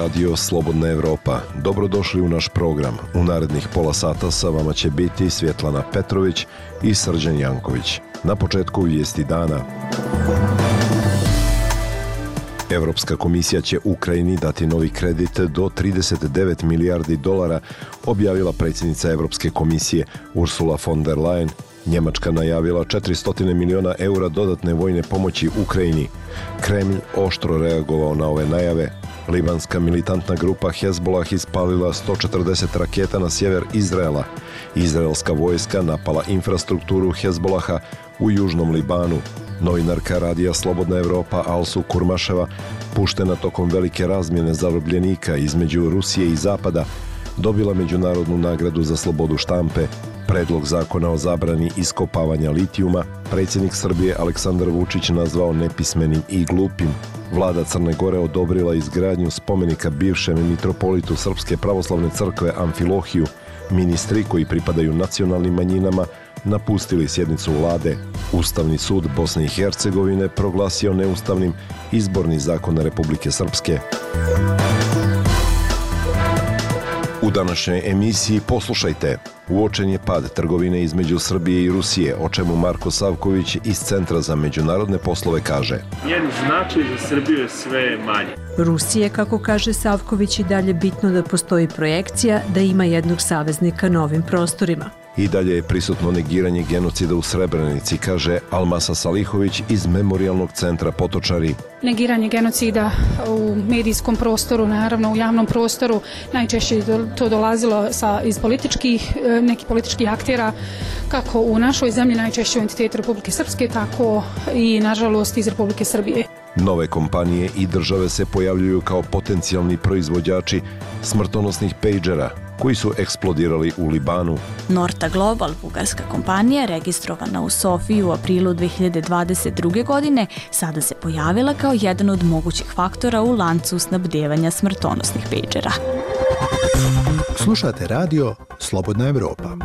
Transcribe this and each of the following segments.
radio Slobodna Evropa. Dobrodošli u naš program. U narednih pola sata sa vama će biti Svjetlana Petrović i Srđan Janković. Na početku vijesti dana. Evropska komisija će Ukrajini dati novi kredit do 39 milijardi dolara, objavila predsjednica Evropske komisije Ursula von der Leyen. Njemačka najavila 400 miliona eura dodatne vojne pomoći Ukrajini. Kremlj oštro reagovao na ove najave. Libanska militantna grupa Hezbollah ispalila 140 raketa na sjever Izraela. Izraelska vojska napala infrastrukturu Hezbollaha u južnom Libanu. Novinarka radija Slobodna Evropa Alsu Kurmaševa, puštena tokom velike razmjene zarobljenika između Rusije i Zapada, dobila međunarodnu nagradu za slobodu štampe. Predlog zakona o zabrani iskopavanja litijuma predsjednik Srbije Aleksandar Vučić nazvao nepismenim i glupim. Vlada Crne Gore odobrila izgradnju spomenika bivšem mitropolitu Srpske pravoslavne crkve Amfilohiju. Ministri koji pripadaju nacionalnim manjinama napustili sjednicu vlade. Ustavni sud Bosne i Hercegovine proglasio neustavnim izborni zakon Republike Srpske. U današnjoj emisiji poslušajte. Uočen je pad trgovine između Srbije i Rusije, o čemu Marko Savković iz Centra za međunarodne poslove kaže. Njen značaj za Srbiju je sve manji. Rusije, kako kaže Savković, i dalje bitno da postoji projekcija da ima jednog saveznika na ovim prostorima. I dalje je prisutno negiranje genocida u Srebrenici, kaže Almasa Salihović iz Memorijalnog centra Potočari. Negiranje genocida u medijskom prostoru, naravno u javnom prostoru, najčešće to dolazilo iz nekih političkih aktera, kako u našoj zemlji, najčešće u entitetu Republike Srpske, tako i nažalost iz Republike Srbije. Nove kompanije i države se pojavljuju kao potencijalni proizvođači smrtonosnih pejđera koji su eksplodirali u Libanu. Norta Global, bugarska kompanija, registrovana u Sofiji u aprilu 2022. godine, sada se pojavila kao jedan od mogućih faktora u lancu snabdevanja smrtonosnih pejđera. Slušate radio Slobodna Evropa.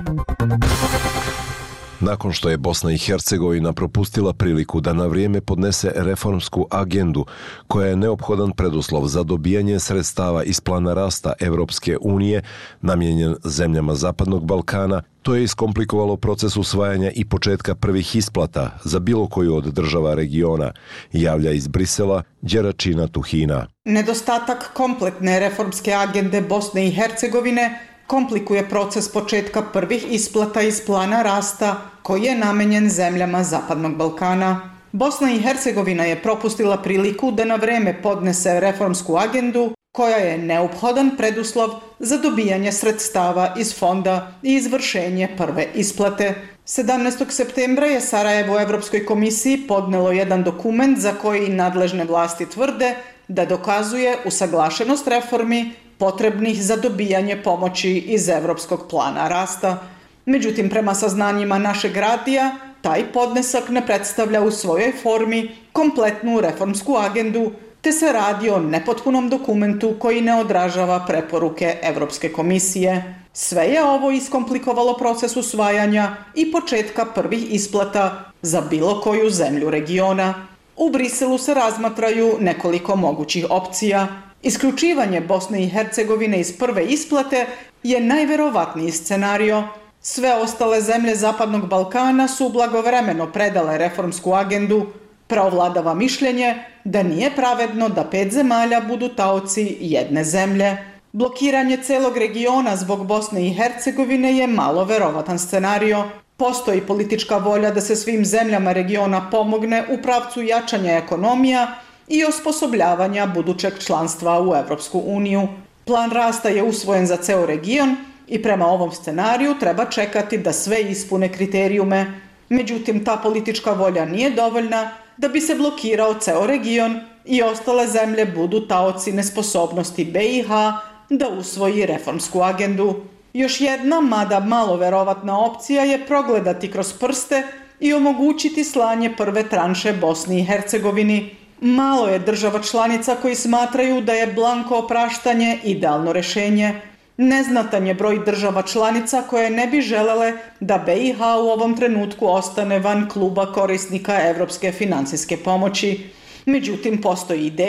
Nakon što je Bosna i Hercegovina propustila priliku da na vrijeme podnese reformsku agendu koja je neophodan preduslov za dobijanje sredstava iz plana rasta Evropske unije namijenjen zemljama Zapadnog Balkana, to je iskomplikovalo proces usvajanja i početka prvih isplata za bilo koju od država regiona, javlja iz Brisela Đeračina Tuhina. Nedostatak kompletne reformske agende Bosne i Hercegovine komplikuje proces početka prvih isplata iz plana rasta koji je namenjen zemljama Zapadnog Balkana. Bosna i Hercegovina je propustila priliku da na vreme podnese reformsku agendu koja je neophodan preduslov za dobijanje sredstava iz fonda i izvršenje prve isplate. 17. septembra je Sarajevo Evropskoj komisiji podnelo jedan dokument za koji nadležne vlasti tvrde da dokazuje usaglašenost reformi potrebnih za dobijanje pomoći iz Evropskog plana rasta. Međutim, prema saznanjima našeg radija, taj podnesak ne predstavlja u svojoj formi kompletnu reformsku agendu, te se radi o nepotpunom dokumentu koji ne odražava preporuke Evropske komisije. Sve je ovo iskomplikovalo proces usvajanja i početka prvih isplata za bilo koju zemlju regiona. U Briselu se razmatraju nekoliko mogućih opcija. Isključivanje Bosne i Hercegovine iz prve isplate je najverovatniji scenario. Sve ostale zemlje Zapadnog Balkana su blagovremeno predale reformsku agendu. Preovladava mišljenje da nije pravedno da 5 zemalja budu taoci jedne zemlje. Blokiranje celog regiona zbog Bosne i Hercegovine je malo verovatan scenario. Postoji politička volja da se svim zemljama regiona pomogne u pravcu jačanja ekonomija i osposobljavanja budućeg članstva u Evropsku uniju. Plan rasta je usvojen za ceo region i prema ovom scenariju treba čekati da sve ispune kriterijume. Međutim, ta politička volja nije dovoljna da bi se blokirao ceo region i ostale zemlje budu taoci nesposobnosti BiH da usvoji reformsku agendu. Još jedna, mada malo verovatna opcija je progledati kroz prste i omogućiti slanje prve tranše Bosni i Hercegovini. Malo je država članica koji smatraju da je blanko opraštanje idealno rešenje. Neznatan je broj država članica koje ne bi želele da BiH u ovom trenutku ostane van kluba korisnika evropske finansijske pomoći. Međutim, postoji ideja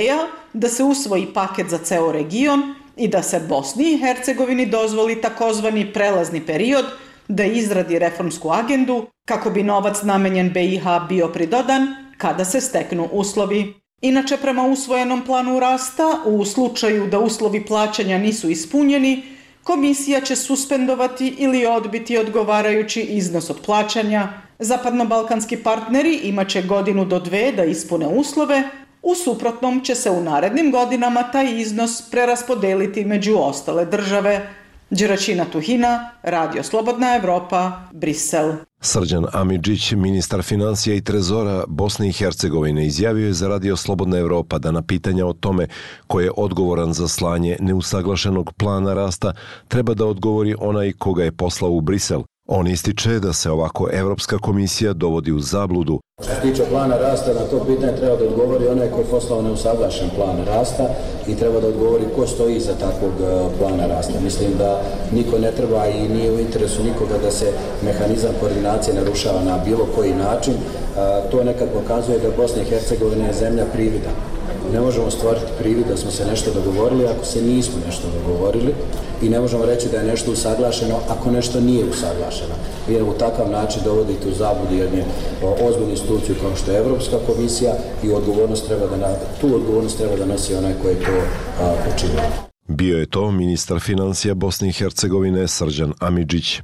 da se usvoji paket za ceo region i da se Bosni i Hercegovini dozvoli takozvani prelazni period da izradi reformsku agendu kako bi novac namenjen BiH bio pridodan kada se steknu uslovi. Inače, prema usvojenom planu rasta, u slučaju da uslovi plaćanja nisu ispunjeni, komisija će suspendovati ili odbiti odgovarajući iznos od plaćanja. Zapadnobalkanski partneri imaće 1 do 2 da ispune uslove, u suprotnom će se u narednim godinama taj iznos preraspodeliti među ostale države. Đeračina Tuhina, Radio Slobodna Evropa, Brisel. Srđan Amidžić, ministar financija i trezora Bosne i Hercegovine, izjavio je za Radio Slobodna Evropa da na pitanja o tome ko je odgovoran za slanje neusaglašenog plana rasta treba da odgovori onaj koga je poslao u Brisel. On ističe da se ovako Evropska komisija dovodi u zabludu. Što se tiče plana rasta, na to pitanje treba da odgovori onaj ko je poslao neusaglašen plan rasta i treba da odgovori ko stoji iza takvog plana rasta. Mislim da niko ne treba i nije u interesu nikoga da se mehanizam koordinacije narušava na bilo koji način. To nekad pokazuje da Bosna i Hercegovina je zemlja privida. Ne možemo stvoriti privid da smo se nešto dogovorili ako se nismo nešto dogovorili i ne možemo reći da je nešto usaglašeno ako nešto nije usaglašeno. Vi u takav način dovodite u zabludu jednu ozbiljnu instituciju kao što je Evropska komisija i tu odgovornost treba da nosi onaj koji je to učinio. Bio je to ministar financija Bosne i Hercegovine Srđan Amidžić.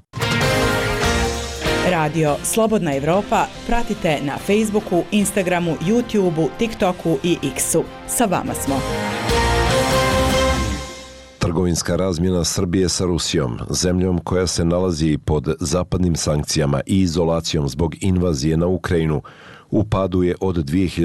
Radio Slobodna Evropa pratite na Facebooku, Instagramu, YouTubeu, TikToku i X-u. Sa vama smo. Trgovinska razmjena Srbije sa Rusijom, zemljom koja se nalazi pod zapadnim sankcijama i izolacijom zbog invazije na Ukrajinu, u padu je od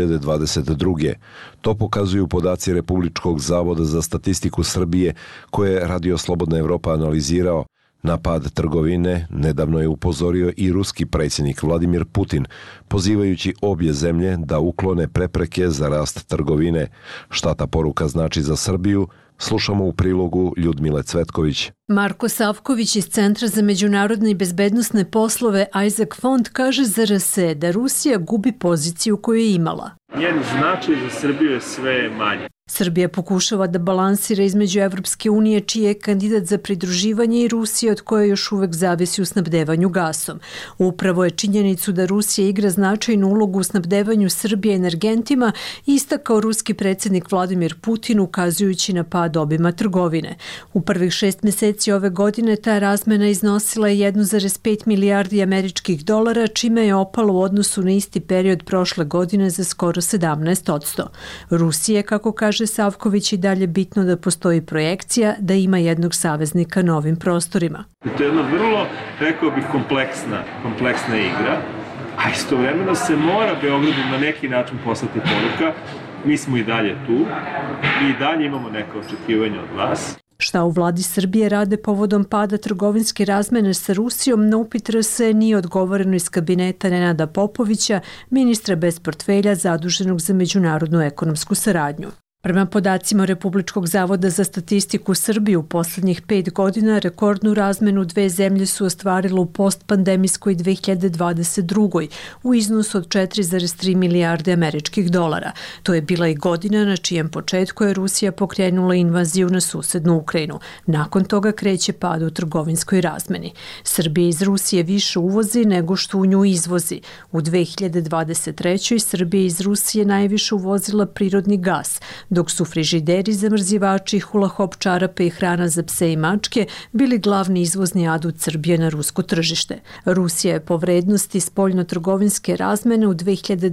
2022. To pokazuju podaci Republičkog zavoda za statistiku Srbije koje je Radio Slobodna Evropa analizirao. Na pad trgovine nedavno je upozorio i ruski predsjednik Vladimir Putin, pozivajući obje zemlje da uklone prepreke za rast trgovine. Šta ta poruka znači za Srbiju? Slušamo u prilogu Ljudmile Cvetković. Marko Savković iz Centra za međunarodne i bezbednosne poslove Isaac Fond kaže za RS da Rusija gubi poziciju koju je imala. Njen značaj za Srbiju je sve manji. Srbija pokušava da balansira između Evropske unije, čiji je kandidat za pridruživanje, i Rusije, od koje još uvek zavisi u snabdevanju gasom. Upravo je činjenicu da Rusija igra značajnu ulogu u snabdevanju Srbije energentima istakao ruski predsjednik Vladimir Putin, ukazujući na pad obima trgovine. U prvih 6 meseci ove godine ta razmena iznosila je 1,5 milijardi američkih dolara, čime je opalo u odnosu na isti period prošle godine za skoro 17%. Rusije, kako kaže Savković, i dalje bitno da postoji projekcija da ima jednog saveznika na ovim prostorima. To je jedna vrlo, rekao bih, kompleksna igra, a istovremeno se mora Beogradu na neki način poslati poruka. Mi smo i dalje tu, mi i dalje imamo neka očekivanja od vas. Šta u vladi Srbije rade povodom pada trgovinske razmene sa Rusijom, na upit RS nije odgovoreno iz kabineta Nenada Popovića, ministra bez portfelja zaduženog za međunarodnu ekonomsku saradnju. Prema podacima Republičkog zavoda za statistiku Srbije, u poslednjih 5 godina rekordnu razmenu dve zemlje su ostvarile u postpandemijskoj 2022. u iznosu od 4,3 milijarde američkih dolara. To je bila i godina na čijem početku je Rusija pokrenula invaziju na susednu Ukrajinu. Nakon toga kreće pad u trgovinskoj razmeni. Srbija iz Rusije više uvozi nego što u nju izvozi. U 2023. Srbija iz Rusije najviše uvozila prirodni gas, dok su frižideri, zamrzivači, hula-hop čarape i hrana za pse i mačke bili glavni izvozni adut Srbije na rusko tržište. Rusija je po vrednosti spoljno-trgovinske razmene u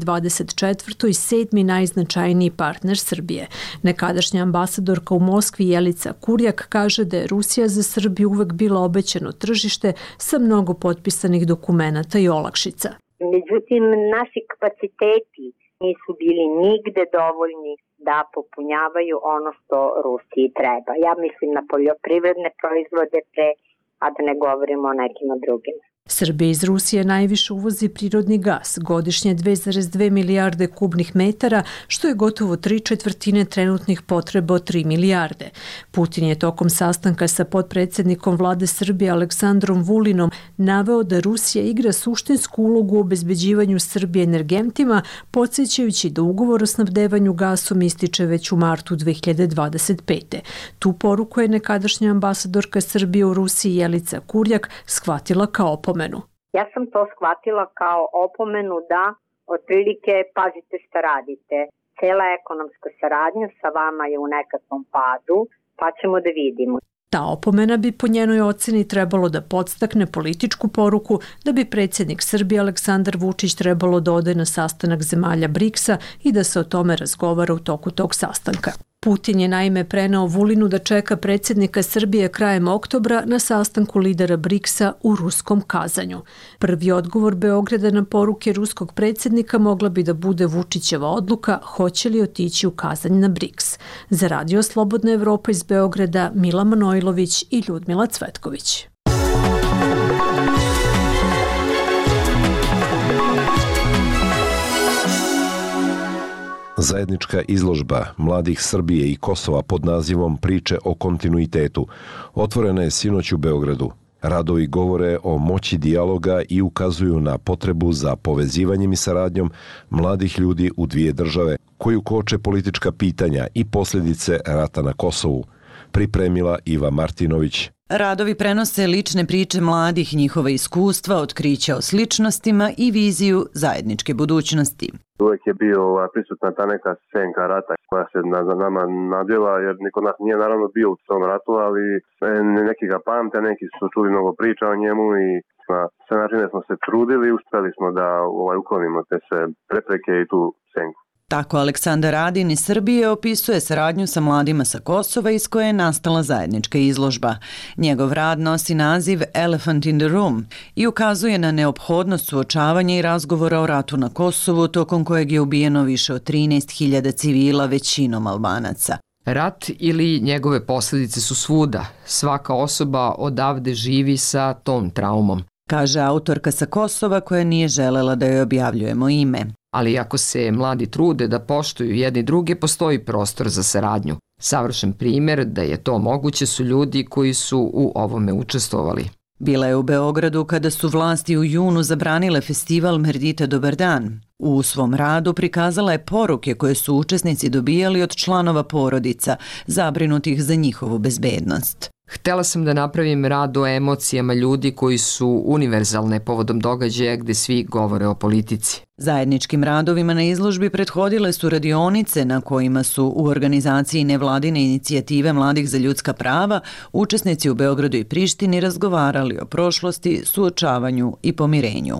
2024. 7. najznačajniji partner Srbije. Nekadašnja ambasadorka u Moskvi Jelica Kurjak kaže da je Rusija za Srbiju uvek bila obećano tržište sa mnogo potpisanih dokumenata i olakšica. Međutim, naši kapaciteti nisu bili nigde dovoljni da popunjavaju ono što Rusiji treba. Ja mislim na poljoprivredne proizvode a da ne govorimo o nekim drugim. Srbija iz Rusije najviše uvozi prirodni gas, godišnje 2,2 milijarde kubnih metara, što je gotovo 3/4 trenutnih potreba od 3 milijarde. Putin je tokom sastanka sa potpredsjednikom vlade Srbije Aleksandrom Vulinom naveo da Rusija igra suštinsku ulogu u obezbeđivanju Srbije energentima, podsjećajući da ugovor o snabdevanju gasom ističe već u martu 2025. Tu poruku je nekadašnja ambasadorka Srbije u Rusiji Jelica Kurjak shvatila kao opomenu. Ja sam to shvatila kao opomenu da otprilike pazite šta radite. Cela ekonomska saradnja sa vama je u nekakvom padu, pa ćemo da vidimo. Ta opomena bi po njenoj oceni trebalo da podstakne političku poruku da bi predsjednik Srbije Aleksandar Vučić trebalo da ode na sastanak zemalja BRICS-a i da se o tome razgovara u toku tog sastanka. Putin je naime preneo Vulinu da čeka predsjednika Srbije krajem oktobra na sastanku lidera BRICS-a u ruskom Kazanju. Prvi odgovor Beograda na poruke ruskog predsjednika mogla bi da bude Vučićeva odluka hoće li otići u Kazanj na BRICS. Za Radio Slobodna Evropa iz Beograda Mila Manojlović i Ljudmila Cvetković. Zajednička izložba mladih Srbije i Kosova pod nazivom Priče o kontinuitetu otvorena je sinoć u Beogradu. Radovi govore o moći dijaloga i ukazuju na potrebu za povezivanjem i saradnjom mladih ljudi u dvije države, koju koče politička pitanja i posljedice rata na Kosovu. Pripremila Iva Martinović. Radovi prenose lične priče mladih, njihova iskustva, otkrića o sličnostima i viziju zajedničke budućnosti. Uvijek je bio prisutna ta neka senka rata koja se za nama nadjela, jer niko nas nije naravno bio u tom ratu, ali neki ga pamte, neki su čuli mnogo priča o njemu i na sve načine smo se trudili i uspjeli smo da uklonimo te sve prepreke i tu senku. Tako Aleksandar Radin iz Srbije opisuje saradnju sa mladima sa Kosova iz koje je nastala zajednička izložba. Njegov rad nosi naziv Elephant in the Room i ukazuje na neophodnost suočavanja i razgovora o ratu na Kosovu, tokom kojeg je ubijeno više od 13.000 civila, većinom Albanaca. Rat ili njegove posljedice su svuda. Svaka osoba odavde živi sa tom traumom, kaže autorka sa Kosova koja nije želela da joj objavljujemo ime. Ali ako se mladi trude da poštuju jedni druge, postoji prostor za saradnju. Savršen primjer da je to moguće su ljudi koji su u ovome učestvovali. Bila je u Beogradu kada su vlasti u junu zabranile festival Merdita Dobar dan. U svom radu prikazala je poruke koje su učesnici dobijali od članova porodica, zabrinutih za njihovu bezbednost. Htela sam da napravim rad o emocijama ljudi koji su univerzalne povodom događaja gde svi govore o politici. Zajedničkim radovima na izložbi prethodile su radionice na kojima su u organizaciji nevladine inicijative Mladih za ljudska prava učesnici u Beogradu i Prištini razgovarali o prošlosti, suočavanju i pomirenju.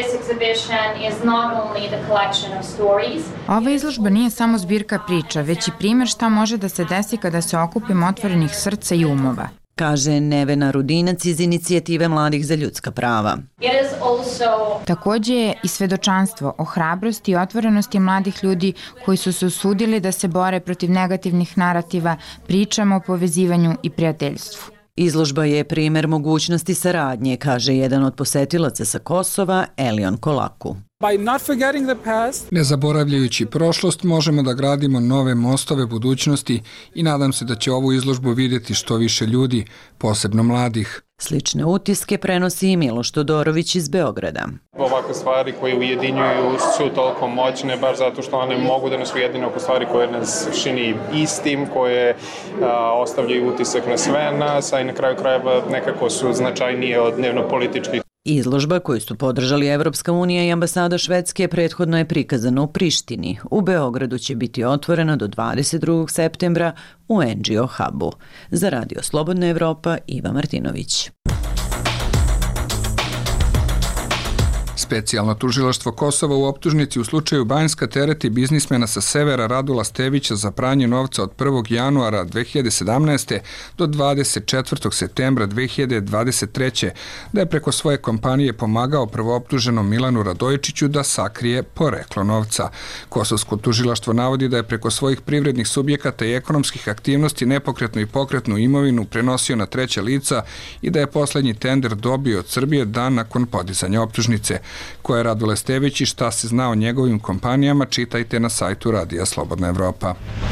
Ova izložba nije samo zbirka priča, već i primjer šta može da se desi kada se okupimo otvorenih srca i umova, kaže Nevena Rudinac iz inicijative Mladih za ljudska prava. Također je i svedočanstvo o hrabrosti i otvorenosti mladih ljudi koji su se usudili da se bore protiv negativnih narativa, pričama o povezivanju i prijateljstvu. Izložba je primjer mogućnosti saradnje, kaže jedan od posetilaca sa Kosova, Elion Kolaku. Ne zaboravljajući prošlost, možemo da gradimo nove mostove budućnosti i nadam se da će ovu izložbu vidjeti što više ljudi, posebno mladih. Slične utiske prenosi i Miloš Todorović iz Beograda. Ovakve stvari koje ujedinjuju su toliko moćne, baš zato što one mogu da nas ujedine oko stvari koje nas čini istim, koje ostavljaju utisak na sve nas, a i na kraju krajeva nekako su značajnije od dnevno-političkih. Izložba koju su podržali Evropska unija i ambasada Švedske prethodno je prikazana u Prištini. U Beogradu će biti otvorena do 22. septembra u NGO Hubu. Za Radio Slobodna Evropa, Iva Martinović. Specijalno tužilaštvo Kosova u optužnici u slučaju Banjska tereti biznismena sa severa Radula Stevića za pranje novca od 1. januara 2017. do 24. septembra 2023. da je preko svoje kompanije pomagao prvooptuženom Milanu Radojičiću da sakrije poreklo novca. Kosovsko tužilaštvo navodi da je preko svojih privrednih subjekata i ekonomskih aktivnosti nepokretnu i pokretnu imovinu prenosio na treća lica i da je poslednji tender dobio od Srbije dan nakon podizanja optužnice. Ko je Radule Stević i šta se zna o njegovim kompanijama, čitajte na sajtu Radija Slobodna Evropa.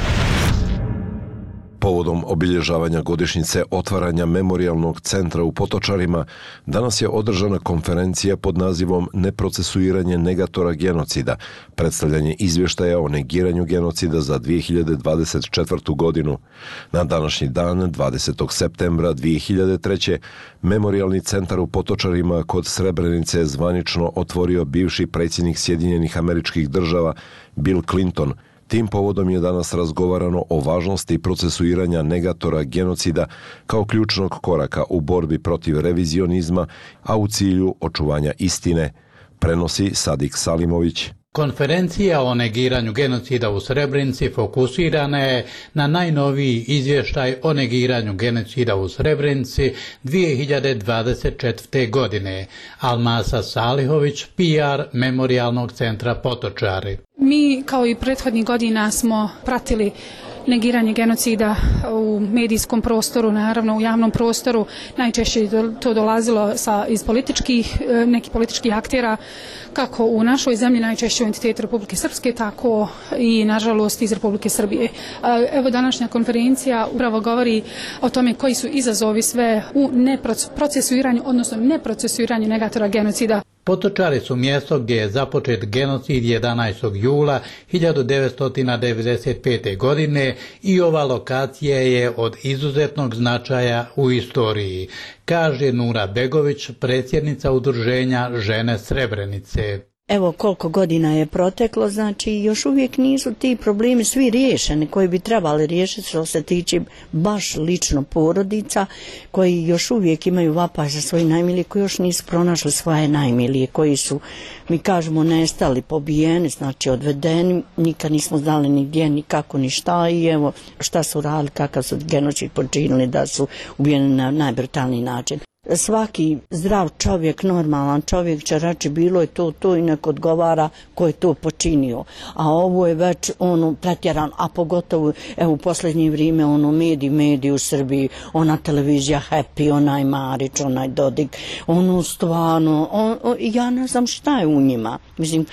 Povodom obilježavanja godišnjice otvaranja memorijalnog centra u Potočarima, danas je održana konferencija pod nazivom Neprocesuiranje negatora genocida, predstavljanje izvještaja o negiranju genocida za 2024. godinu. Na današnji dan, 20. septembra 2003. Memorijalni centar u Potočarima kod Srebrenice je zvanično otvorio bivši predsjednik Sjedinjenih Američkih Država Bill Clinton. Tim povodom je danas razgovarano o važnosti procesuiranja negatora genocida kao ključnog koraka u borbi protiv revizionizma, a u cilju očuvanja istine, prenosi Sadik Salimović. Konferencija o negiranju genocida u Srebrenici fokusirana je na najnoviji izvještaj o negiranju genocida u Srebrenici 2024. godine. Almasa Salihović, PR Memorijalnog centra Potočari. Mi kao i prethodnih godina smo pratili negiranje genocida u medijskom prostoru, naravno u javnom prostoru. Najčešće je to dolazilo iz nekih političkih aktera, kako u našoj zemlji, najčešće u entitetu Republike Srpske, tako i nažalost iz Republike Srbije. Evo, današnja konferencija upravo govori o tome koji su izazovi sve u procesuiranju, odnosno neprocesuiranju negatora genocida. Potočari su mjesto gdje je započet genocid 11. jula 1995. godine i ova lokacija je od izuzetnog značaja u istoriji, kaže Nura Begović, predsjednica udruženja Žene Srebrenice. Evo koliko godina je proteklo, znači još uvijek nisu ti problemi svi riješeni koji bi trebali riješiti što se tiče baš lično porodica koji još uvijek imaju vapaj za svoji najmilije, koji još nisu pronašli svoje najmilije, koji su, mi kažemo, nestali, pobijeni, znači odvedeni, nikad nismo znali ni gdje, ni kako, ni šta i evo šta su radili, kakav su genocid počinili da su ubijeni na najbrutalniji način. Svaki zdrav čovjek, normalan čovjek će reći bilo je to i nek odgovara ko je to počinio. A ovo je već pretjeran, a pogotovo u posljednje vrijeme mediji u Srbiji, ona televizija Happy, onaj Marić, onaj Dodik, stvarno, ja ne znam šta je u njima. Mislim,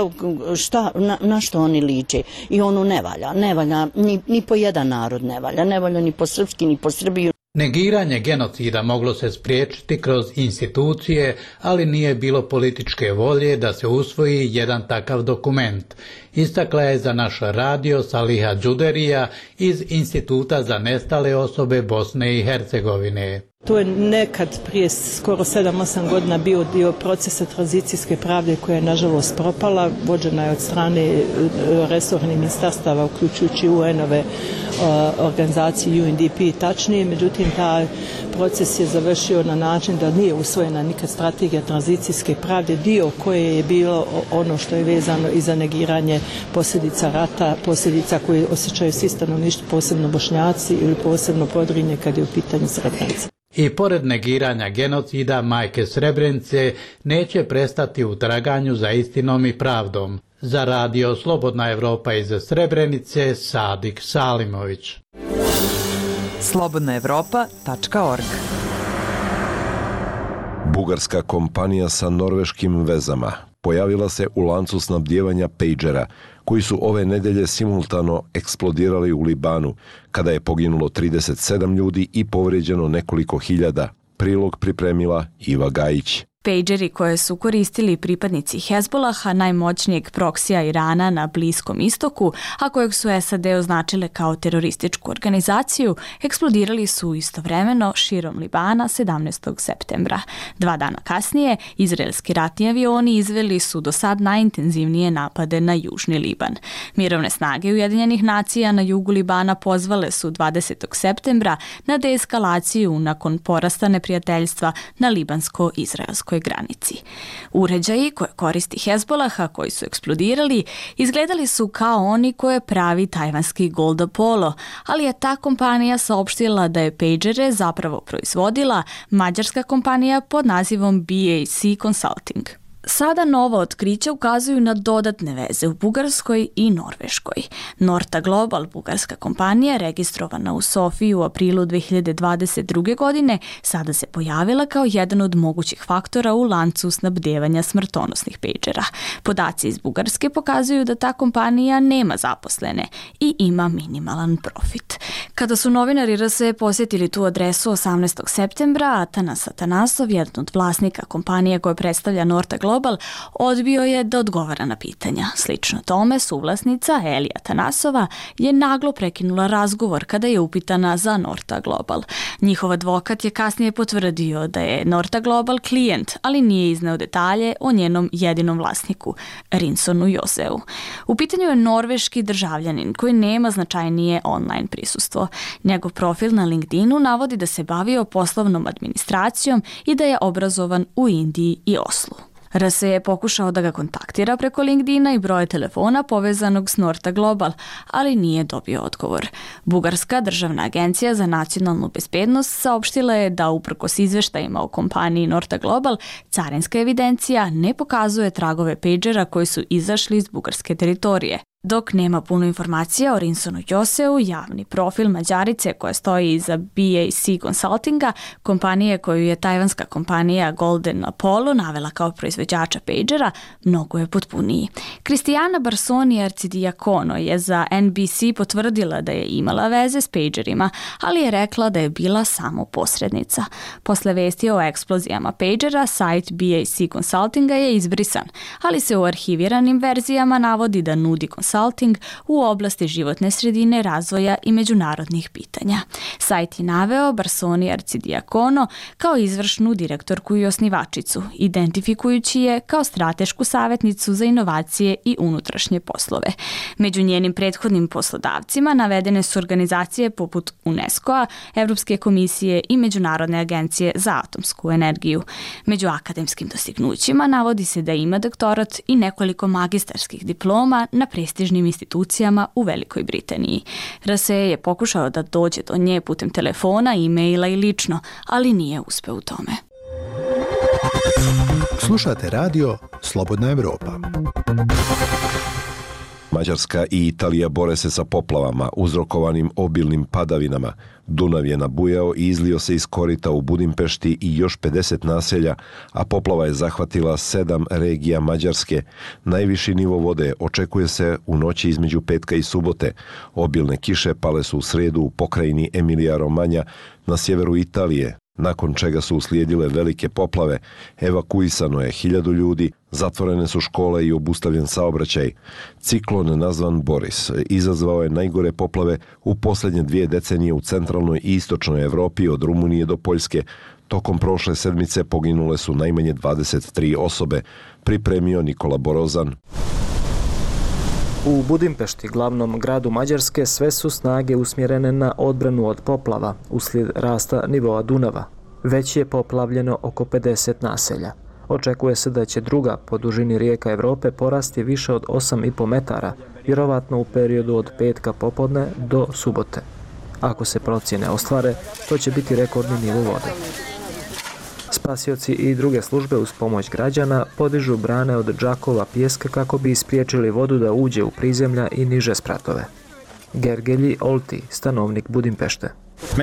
na što oni liče. I ne valja, ni po jedan narod ne valja ni po srpski, ni po Srbiju. Negiranje genocida moglo se spriječiti kroz institucije, ali nije bilo političke volje da se usvoji jedan takav dokument. Istakla je za naš radio Saliha Đuderija iz Instituta za nestale osobe Bosne i Hercegovine. To je nekad prije skoro 7-8 godina bio dio procesa tranzicijske pravde koja je nažalost propala, vođena je od strane resornih ministarstava uključujući UN-ove organizacije UNDP tačnije, međutim taj proces je završio na način da nije usvojena nikad strategija tranzicijske pravde, dio koje je bilo ono što je vezano i za negiranje posljedica rata, posljedica koje osjećaju svi stanovništvo, posebno Bošnjaci ili posebno Podrinje kad je u pitanju Srebrenica. I pored negiranja genocida, majke Srebrenice neće prestati u traganju za istinom i pravdom. Za radio Slobodna Evropa iz Srebrenice, Sadik Salimović. slobodnaevropa.org. Bugarska kompanija sa norveškim vezama pojavila se u lancu snabdijevanja pejđera, koji su ove nedelje simultano eksplodirali u Libanu, kada je poginulo 37 ljudi i povrijeđeno nekoliko hiljada. Prilog pripremila Iva Gajić. Pejđeri koje su koristili pripadnici Hezbolaha, najmoćnijeg proksija Irana na Bliskom istoku, a kojeg su SAD označile kao terorističku organizaciju, eksplodirali su istovremeno širom Libana 17. septembra. 2 dana kasnije, izraelski ratni avioni izveli su do sad najintenzivnije napade na južni Liban. Mirovne snage Ujedinjenih nacija na jugu Libana pozvale su 20. septembra na deeskalaciju nakon porasta neprijateljstva na libansko-izraelskom turskoj granici. Uređaji koje koristi Hezbollah, koji su eksplodirali, izgledali su kao oni koje pravi tajvanski Golda Polo, ali je ta kompanija saopštila da je pejđere zapravo proizvodila mađarska kompanija pod nazivom BAC Consulting. Sada nova otkrića ukazuju na dodatne veze u Bugarskoj i Norveškoj. Norta Global, bugarska kompanija registrovana u Sofiji u aprilu 2022. godine, sada se pojavila kao jedan od mogućih faktora u lancu snabdevanja smrtonosnih pejđera. Podaci iz Bugarske pokazuju da ta kompanija nema zaposlene i ima minimalan profit. Kada su novinari RSE posjetili tu adresu 18. septembra, Atanas Atanasov, jedan od vlasnika kompanije koja predstavlja Norta Global, odbio je da odgovara na pitanja. Slično tome, suvlasnica Elija Atanasova je naglo prekinula razgovor kada je upitana za Norta Global. Njihov advokat je kasnije potvrdio da je Norta Global klijent, ali nije izneo detalje o njenom jedinom vlasniku, Rinsonu Joseu. U pitanju je norveški državljanin koji nema značajnije online prisustvo. Njegov profil na LinkedInu navodi da se bavio poslovnom administracijom i da je obrazovan u Indiji i Oslu. RSE je pokušao da ga kontaktira preko LinkedIna i broja telefona povezanog s Norta Global, ali nije dobio odgovor. Bugarska državna agencija za nacionalnu bezbednost saopštila je da uprkos izveštajima o kompaniji Norta Global, carinska evidencija ne pokazuje tragove pejđera koji su izašli iz bugarske teritorije. Dok nema puno informacija o Rinsonu Joseu, javni profil Mađarice koja stoji iza BAC Consultinga, kompanije koju je tajvanska kompanija Golden Apollo navela kao proizvođača pejđera, mnogo je potpuniji. Kristijana Barsoni Arcidiakono je za NBC potvrdila da je imala veze s pejđerima, ali je rekla da je bila samo posrednica. Posle vesti o eksplozijama pejđera, sajt BAC Consultinga je izbrisan, ali se u arhiviranim verzijama navodi da nudi konsulting u oblasti životne sredine, razvoja i međunarodnih pitanja. Sajt je naveo Barsoni Arcidiakono kao izvršnu direktorku i osnivačicu, identifikujući je kao stratešku savjetnicu za inovacije i unutrašnje poslove. Među njenim prethodnim poslodavcima navedene su organizacije poput UNESCO-a, Evropske komisije i Međunarodne agencije za atomsku energiju. Među akademskim dostignućima navodi se da ima doktorat i nekoliko magistarskih diploma na prestižnim institucijama u Velikoj Britaniji. RSE je pokušao da dođe do nje putem telefona, e-maila i lično, ali nije uspeo u tome. Slušate radio Slobodna Evropa. Mađarska i Italija bore se sa poplavama uzrokovanim obilnim padavinama. Dunav je nabujao i izlio se iz korita u Budimpešti i još 50 naselja, a poplava je zahvatila 7 regija Mađarske. Najviši nivo vode očekuje se u noći između petka i subote. Obilne kiše pale su u sredu u pokrajini Emilija-Romanja na sjeveru Italije, nakon čega su uslijedile velike poplave. Evakuisano je 1000 ljudi, zatvorene su škole i obustavljen saobraćaj. Ciklon nazvan Boris izazvao je najgore poplave u posljednje 2 decenije u centralnoj i istočnoj Evropi od Rumunije do Poljske. Tokom prošle sedmice poginule su najmanje 23 osobe, pripremio Nikola Borozan. U Budimpešti, glavnom gradu Mađarske, sve su snage usmjerene na odbranu od poplava uslijed rasta nivoa Dunava. Već je poplavljeno oko 50 naselja. Očekuje se da će druga po dužini rijeka Evrope porasti više od 8,5 metara, vjerovatno u periodu od petka popodne do subote. Ako se procjene ostvare, to će biti rekordni nivo vode. Spasioci i druge službe uz pomoć građana podižu brane od džakova pijeska kako bi ispriječili vodu da uđe u prizemlja i niže spratove. Gergelji Olti, stanovnik Budimpešte.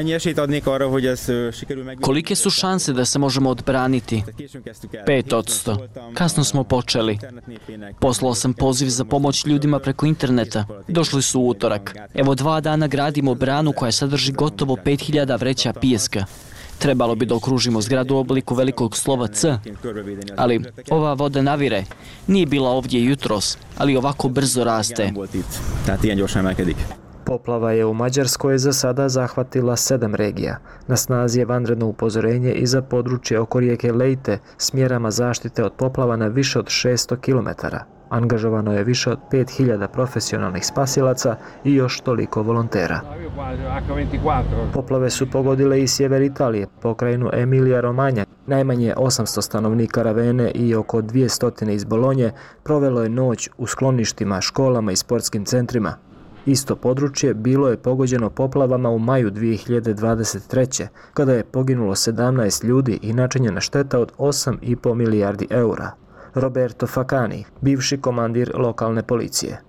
Kolike su šanse da se možemo odbraniti? 5%. Kasno smo počeli. Poslao sam poziv za pomoć ljudima preko interneta. Došli su u utorak. Evo 2 dana gradimo branu koja sadrži gotovo 5000 vreća pijeska. Trebalo bi da okružimo zgradu u obliku velikog slova C, ali ova voda navire. Nije bila ovdje jutros, ali ovako brzo raste. Poplava je u Mađarskoj za sada zahvatila 7 regija. Na snazi je vanredno upozorenje i za područje oko rijeke Lejte s mjerama zaštite od poplava na više od 600 km. Angažovano je više od 5000 profesionalnih spasilaca i još toliko volontera. Poplave su pogodile i sjever Italije, pokrajinu Emilija Romanja. Najmanje 800 stanovnika Ravene i oko 200 iz Bolonje provelo je noć u skloništima, školama i sportskim centrima. Isto područje bilo je pogođeno poplavama u maju 2023. kada je poginulo 17 ljudi i načinjena šteta od 8,5 milijardi eura. Roberto Facani, bivši komandir lokalne policije.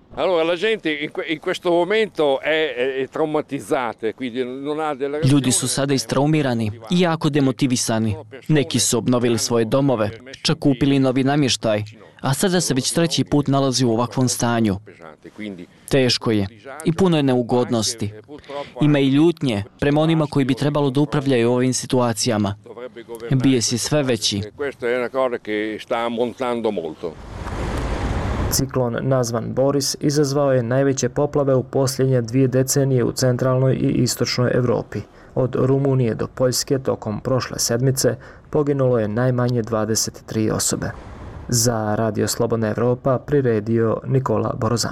Ljudi su sada istraumirani i jako demotivisani. Neki su obnovili svoje domove, čak kupili novi namještaj, a sada se već 3. put nalazi u ovakvom stanju. Teško je i puno je neugodnosti. Ima i ljutnje prema onima koji bi trebalo da upravljaju ovim situacijama. Bijes je sve veći. Ciklon nazvan Boris izazvao je najveće poplave u posljednje 2 decenije u centralnoj i istočnoj Evropi. Od Rumunije do Poljske tokom prošle sedmice poginulo je najmanje 23 osobe. Za Radio Slobodna Evropa priredio Nikola Borozan.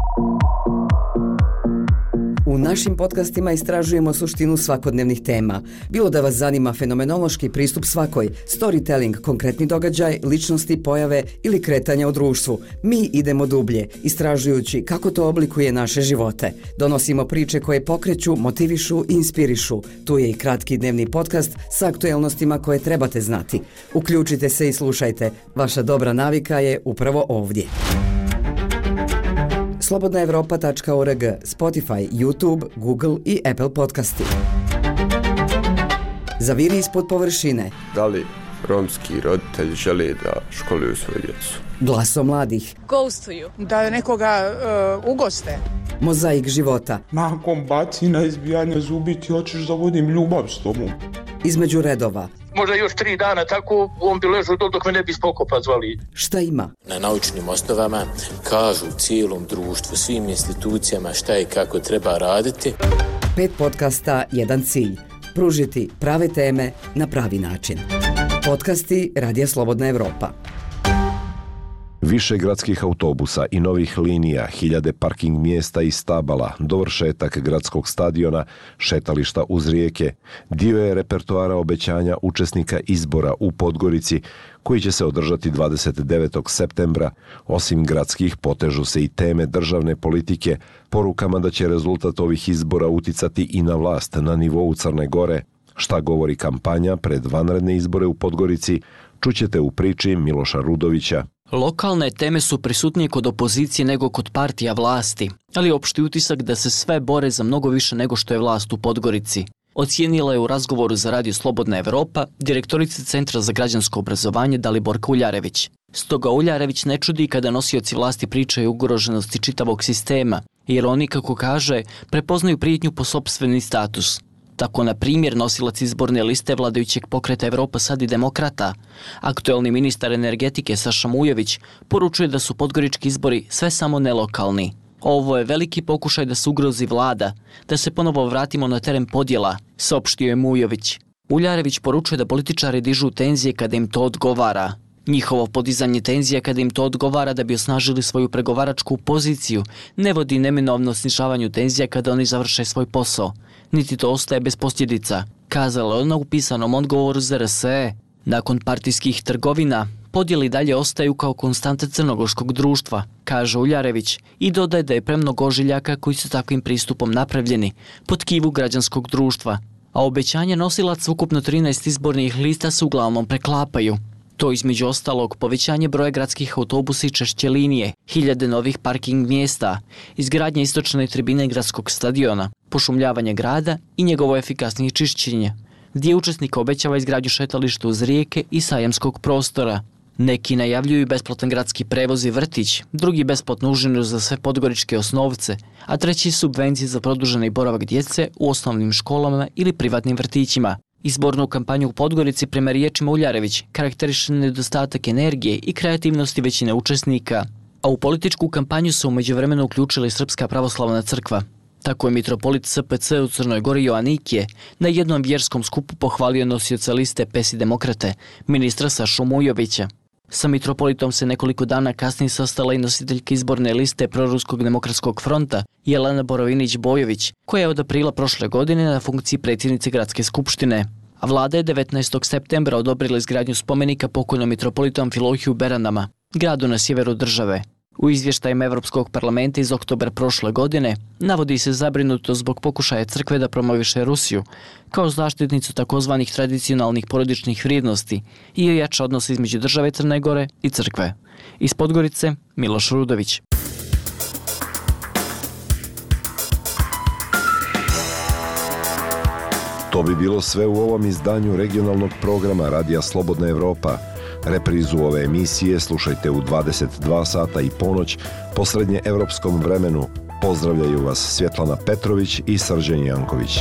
U našim podcastima istražujemo suštinu svakodnevnih tema. Bilo da vas zanima fenomenološki pristup svakoj, storytelling, konkretni događaj, ličnosti, pojave ili kretanja u društvu. Mi idemo dublje, istražujući kako to oblikuje naše živote. Donosimo priče koje pokreću, motivišu i inspirišu. Tu je i kratki dnevni podcast sa aktuelnostima koje trebate znati. Uključite se i slušajte. Vaša dobra navika je upravo ovdje. slobodnaevropa.org, Spotify, YouTube, Google i Apple podcasti. Zaviri ispod površine. Da li romski roditelji žele da školuju svoju djecu? Glaso mladih. Ghostuju. Da nekoga ugoste. Mozaik života. Nakon bacina, izbijanja zubi ti hoćeš da vodim ljubav s tobom. Između redova. Možda još 3 dana tako, on bi ležao dok me ne bi Spokopa zvali. Šta ima? Na naučnim osnovama kažu cijelom društvu, svim institucijama šta i kako treba raditi. 5 podcasta, 1 cilj. Pružiti prave teme na pravi način. Podcasti Radija Slobodna Evropa. Više gradskih autobusa i novih linija, 1000 parking mjesta i stabala, dovršetak gradskog stadiona, šetališta uz rijeke, dio je repertoara obećanja učesnika izbora u Podgorici, koji će se održati 29. septembra. Osim gradskih, potežu se i teme državne politike, porukama da će rezultat ovih izbora uticati i na vlast na nivou Crne Gore. Šta govori kampanja pred vanredne izbore u Podgorici, čućete u priči Miloša Rudovića. Lokalne teme su prisutnije kod opozicije nego kod partija vlasti, ali opšti utisak da se sve bore za mnogo više nego što je vlast u Podgorici. Ocijenila je u razgovoru za Radio Slobodna Evropa direktorica Centra za građansko obrazovanje Daliborka Uljarević. Stoga Uljarević ne čudi kada nosioci vlasti pričaju o ugroženosti čitavog sistema, jer oni, kako kaže, prepoznaju prijetnju po sopstveni status. Tako, na primjer, nosilac izborne liste vladajućeg pokreta Evropa sad i demokrata, aktuelni ministar energetike Saša Mujović, poručuje da su podgorički izbori sve samo nelokalni. Ovo je veliki pokušaj da se ugrozi vlada, da se ponovo vratimo na teren podjela, saopštio je Mujović. Uljarević poručuje da političari dižu tenzije kada im to odgovara. Njihovo podizanje tenzija kada im to odgovara da bi osnažili svoju pregovaračku poziciju ne vodi neminovno snižavanju tenzija kada oni završe svoj posao. Niti to ostaje bez posljedica, kazala ona u pisanom odgovoru za RSE. Nakon partijskih trgovina, podjeli dalje ostaju kao konstante crnogorskog društva, kaže Uljarević i dodaje da je premnogo ožiljaka koji su takvim pristupom napravljeni po tkivu građanskog društva, a obećanja nosilaca ukupno 13 izbornih lista se uglavnom preklapaju. To između ostalog povećanje broja gradskih autobusa i češće linije, 1000 novih parking mjesta, izgradnja istočne tribine gradskog stadiona, pošumljavanje grada i njegovo efikasnije čišćenje. Dio učesnika obećava izgradnju šetališta uz rijeke i sajamskog prostora. Neki najavljuju besplatan gradski prevoz i vrtić, drugi besplatnu užinu za sve podgoričke osnovce, a treći subvencije za produženi boravak djece u osnovnim školama ili privatnim vrtićima. Izbornu kampanju u Podgorici, prema riječima Uljarević, karakteriše nedostatak energije i kreativnosti većine učesnika. A u političku kampanju se u međuvremenu uključila Srpska pravoslavna crkva. Tako je mitropolit SPC u Crnoj Gori Joanikije na jednom vjerskom skupu pohvalio nosioca liste PES i Demokrate, ministra Sašu Mujovića. Sa mitropolitom se nekoliko dana kasnije sastala i nositeljka izborne liste Proruskog demokratskog fronta Jelena Borovinić-Bojović, koja je od aprila prošle godine na funkciji predsjednice Gradske skupštine. A vlada je 19. septembra odobrila izgradnju spomenika pokojnom mitropolitu Amfilohiju Beranama, gradu na sjeveru države. U izvještajima Evropskog parlamenta iz oktobra prošle godine navodi se zabrinuto zbog pokušaja crkve da promoviše Rusiju kao zaštitnicu takozvanih tradicionalnih porodičnih vrijednosti i ojača odnos između države Crne Gore i crkve. Iz Podgorice, Miloš Rudović. To bi bilo sve u ovom izdanju regionalnog programa Radija Slobodna Evropa. Reprizu ove emisije slušajte u 22 sata i ponoć po srednjeevropskom vremenu. Pozdravljaju vas Svjetlana Petrović i Srđan Janković.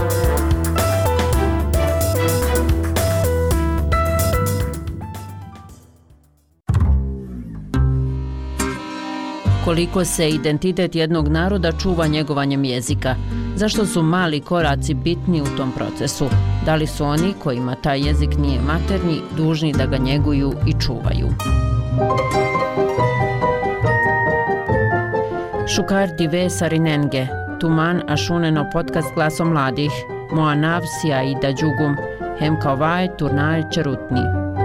Koliko se identitet jednog naroda čuva njegovanjem jezika? Zašto su mali koraci bitni u tom procesu? Da li su oni kojima taj jezik nije maternji dužni da ga njeguju i čuvaju? Šukar dive sarinenge, tuman ašuneno podcast Glasom mladih, moa navsija i da džugum, hem kao vaj turnaj čerutni.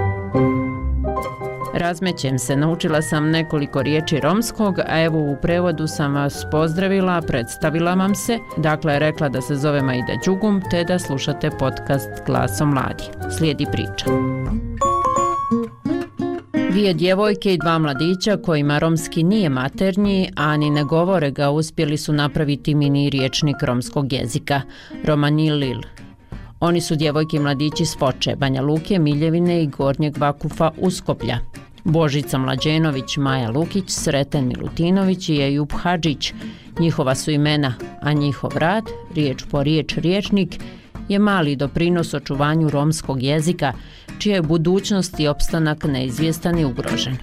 Razmećem se, naučila sam nekoliko riječi romskog, a evo u prevodu sam vas pozdravila, predstavila vam se, dakle rekla da se zove Majda Đugum, te da slušate podcast Glasom mladih. Slijedi priča. Dvije djevojke i dva mladića kojima romski nije maternji, a ni ne govore ga, uspjeli su napraviti mini riječnik romskog jezika, Romanil Lil. Oni su djevojke i mladići s Foče, Banja Luke, Miljevine i Gornjeg Vakufa Uskoplja. Božica Mlađenović, Maja Lukić, Sreten Milutinović i Ejup Hadžić. Njihova su imena, a njihov rad, riječ po riječ riječnik, je mali doprinos očuvanju romskog jezika, čija je budućnost i opstanak neizvjestan i ugrožen.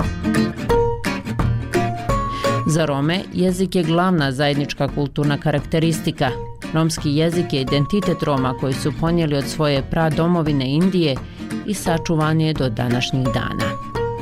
Za Rome jezik je glavna zajednička kulturna karakteristika. Romski jezik je identitet Roma koji su ponijeli od svoje pradomovine Indije i sačuvan je do današnjih dana.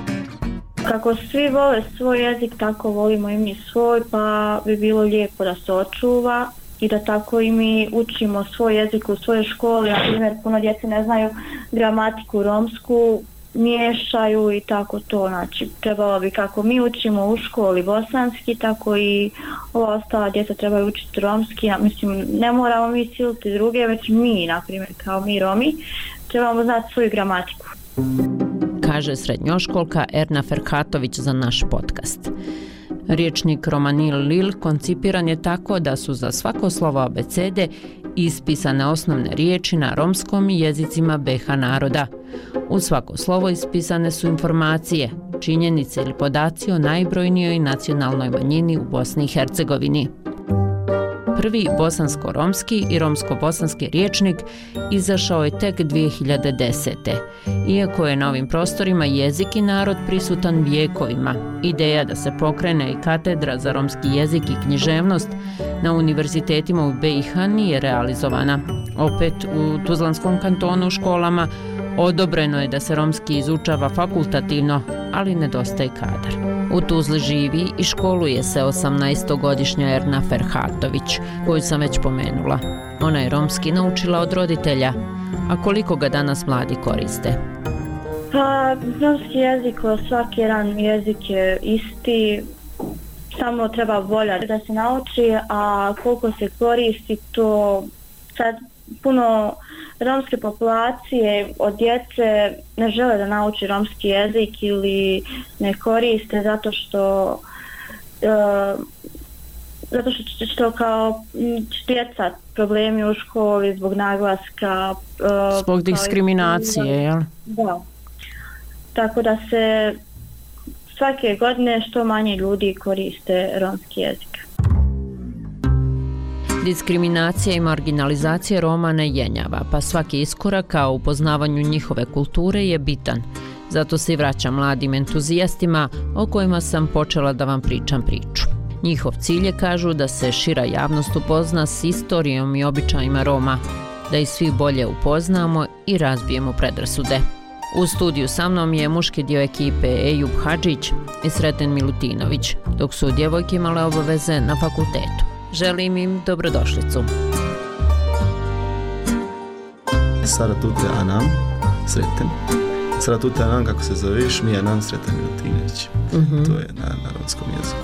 Kako svi vole svoj jezik, tako volimo i mi svoj, pa bi bilo lijepo da se očuva i da tako i mi učimo svoj jezik u svojoj školi. Na primjer, puno djece ne znaju gramatiku romsku, miješaju i tako to. Znači, trebalo bi kako mi učimo u školi bosanski, tako i ova ostala djeca trebaju učiti romski. Mislim, ne moramo mi siliti druge, već mi, na primjer, kao mi Romi, trebamo znati svoju gramatiku. Kaže srednjoškolka Erna Ferhatović za naš podcast. Riječnik Romanil Lil koncipiran je tako da su za svako slovo abecede ispisane osnovne riječi na romskom i jezicima BiH naroda. U svako slovo ispisane su informacije, činjenice ili podaci o najbrojnijoj nacionalnoj manjini u Bosni i Hercegovini. Prvi bosansko-romski i romsko-bosanski riječnik izašao je tek 2010. Iako je na ovim prostorima jezik i narod prisutan vijekovima, ideja da se pokrene i katedra za romski jezik i književnost na univerzitetima u BiH nije realizovana. Opet u Tuzlanskom kantonu u školama odobreno je da se romski izučava fakultativno, ali nedostaje kadar. U Tuzli živi i školuje se 18-godišnja Erna Ferhatović, koju sam već pomenula. Ona je romski naučila od roditelja, a koliko ga danas mladi koriste? Pa, romski jezik, svaki jedan jezik je isti, samo treba volja da se nauči, a koliko se koristi to sad puno romske populacije od djece ne žele da nauči romski jezik ili ne koriste zato što kao djeca problemi u školi zbog naglaska, zbog diskriminacije, jel? Da. Tako da se svake godine što manje ljudi koriste romski jezik. Diskriminacija i marginalizacija Roma ne jenjava, pa svaki iskorak ka upoznavanju njihove kulture je bitan. Zato se i vraćam mladim entuzijastima o kojima sam počela da vam pričam priču. Njihov cilj je, kažu, da se šira javnost upozna s istorijom i običajima Roma, da ih svi bolje upoznamo i razbijemo predrasude. U studiju sa mnom je muški dio ekipe Ejub Hadžić i Sreten Milutinović, dok su djevojke imale obaveze na fakultetu. Želim im dobrodošlicu. Saratute Anam, Sreten. Saratute Anam, kako se zoveš, mi je Anam Sreten Milutinović. To je na romskom jeziku.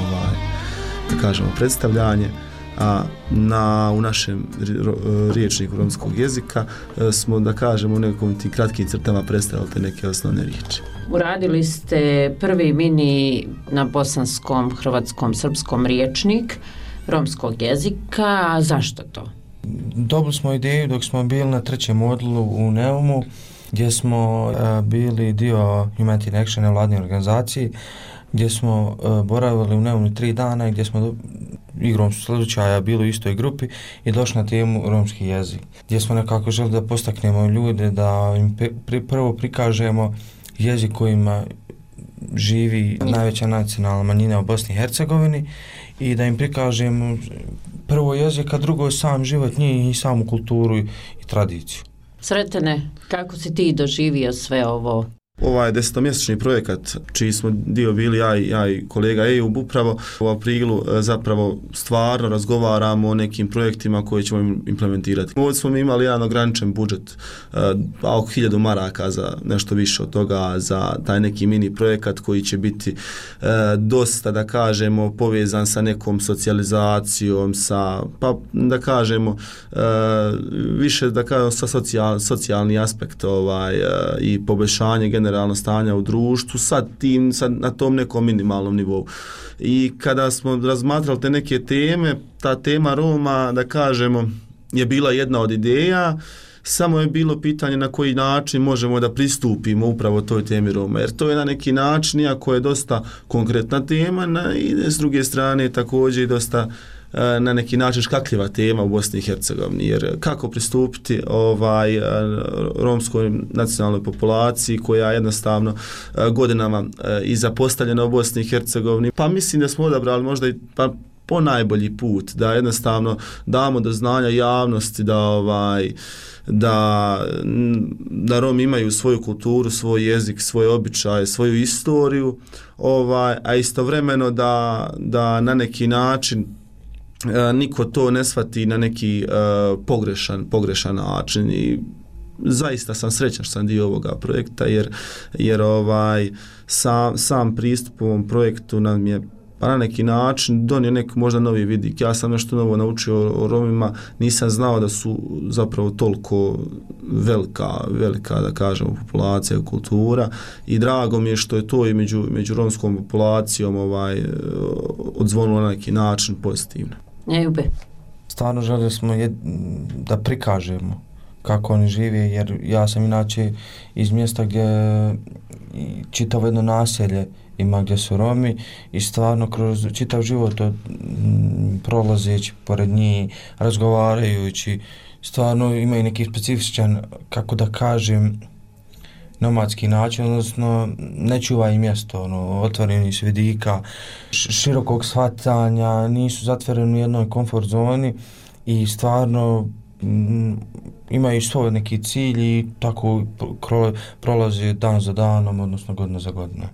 Da kažemo predstavljanje. A u našem riječniku romskog jezika smo, da kažemo, u nekom tim kratkim crtama predstavili te neke osnovne riječi. Uradili ste prvi mini na bosanskom, hrvatskom, srpskom riječnik romskog jezika. A zašto to? Dobili smo ideju dok smo bili na 3. modulu u Neumu, gdje smo bili dio Humanity in Action, nevladne organizacije, gdje smo boravili u Neumu 3 dana i gdje smo igrom slučaja bili u istoj grupi i došli na temu romski jezik, gdje smo nekako želi da postaknemo ljude, da im prvo prikažemo jezik kojima živi najveća nacionalna manjina u Bosni i Hercegovini i da im prikažemo prvo jezik, a drugo sam život njih i samu kulturu i tradiciju. Sretene, kako si ti doživio sve ovo? Ovaj 10-mjesečni projekat, čiji smo dio bili ja i kolega Ejub, upravo u aprilu zapravo stvarno razgovaramo o nekim projektima koje ćemo implementirati. Ovdje smo imali jedan ograničen budžet, oko 1000 maraka za nešto više od toga, za taj neki mini projekat koji će biti dosta, da kažemo, povezan sa nekom socijalizacijom, pa da kažemo, više da kažemo sa socijalni aspekt i poboljšanje generalno stanja u društvu sad na tom nekom minimalnom nivou. I kada smo razmatrali te neke teme, ta tema Roma, da kažemo, je bila jedna od ideja, samo je bilo pitanje na koji način možemo da pristupimo upravo toj temi Roma, jer to je na neki način, iako je dosta konkretna tema, i s druge strane također i dosta na neki način škakljiva tema u Bosni i Hercegovini, jer kako pristupiti romskoj nacionalnoj populaciji koja je jednostavno godinama i zapostavljena u Bosni i Hercegovini. Pa mislim da smo odabrali možda i po najbolji put da jednostavno damo do znanja javnosti da Romi imaju svoju kulturu, svoj jezik, svoje običaje, svoju istoriju, a istovremeno da na neki način niko to ne shvati na neki pogrešan način i zaista sam srećan što sam dio ovoga projekta jer sam pristup ovom projektu nam je na neki način donio neki možda novi vidik. Ja sam nešto novo naučio o Romima, nisam znao da su zapravo toliko velika da kažemo populacija, kultura i drago mi je što je to i među romskom populacijom odzvonilo na neki način pozitivno. Ejube. Stvarno želili smo da prikažemo kako oni žive, jer ja sam inače iz mjesta gdje čitavo jedno naselje ima gdje su Romi i stvarno kroz čitav život prolazeći pored njih, razgovarajući, stvarno imaju neki specifičan, kako da kažem, nomadski način, odnosno ne čuvaju mjesto, otvoreni su vidika, širokog shvatanja, nisu zatvoreni u jednoj komfort zoni i stvarno imaju svoj neki cilj i tako prolazi dan za danom, odnosno godina za godinom.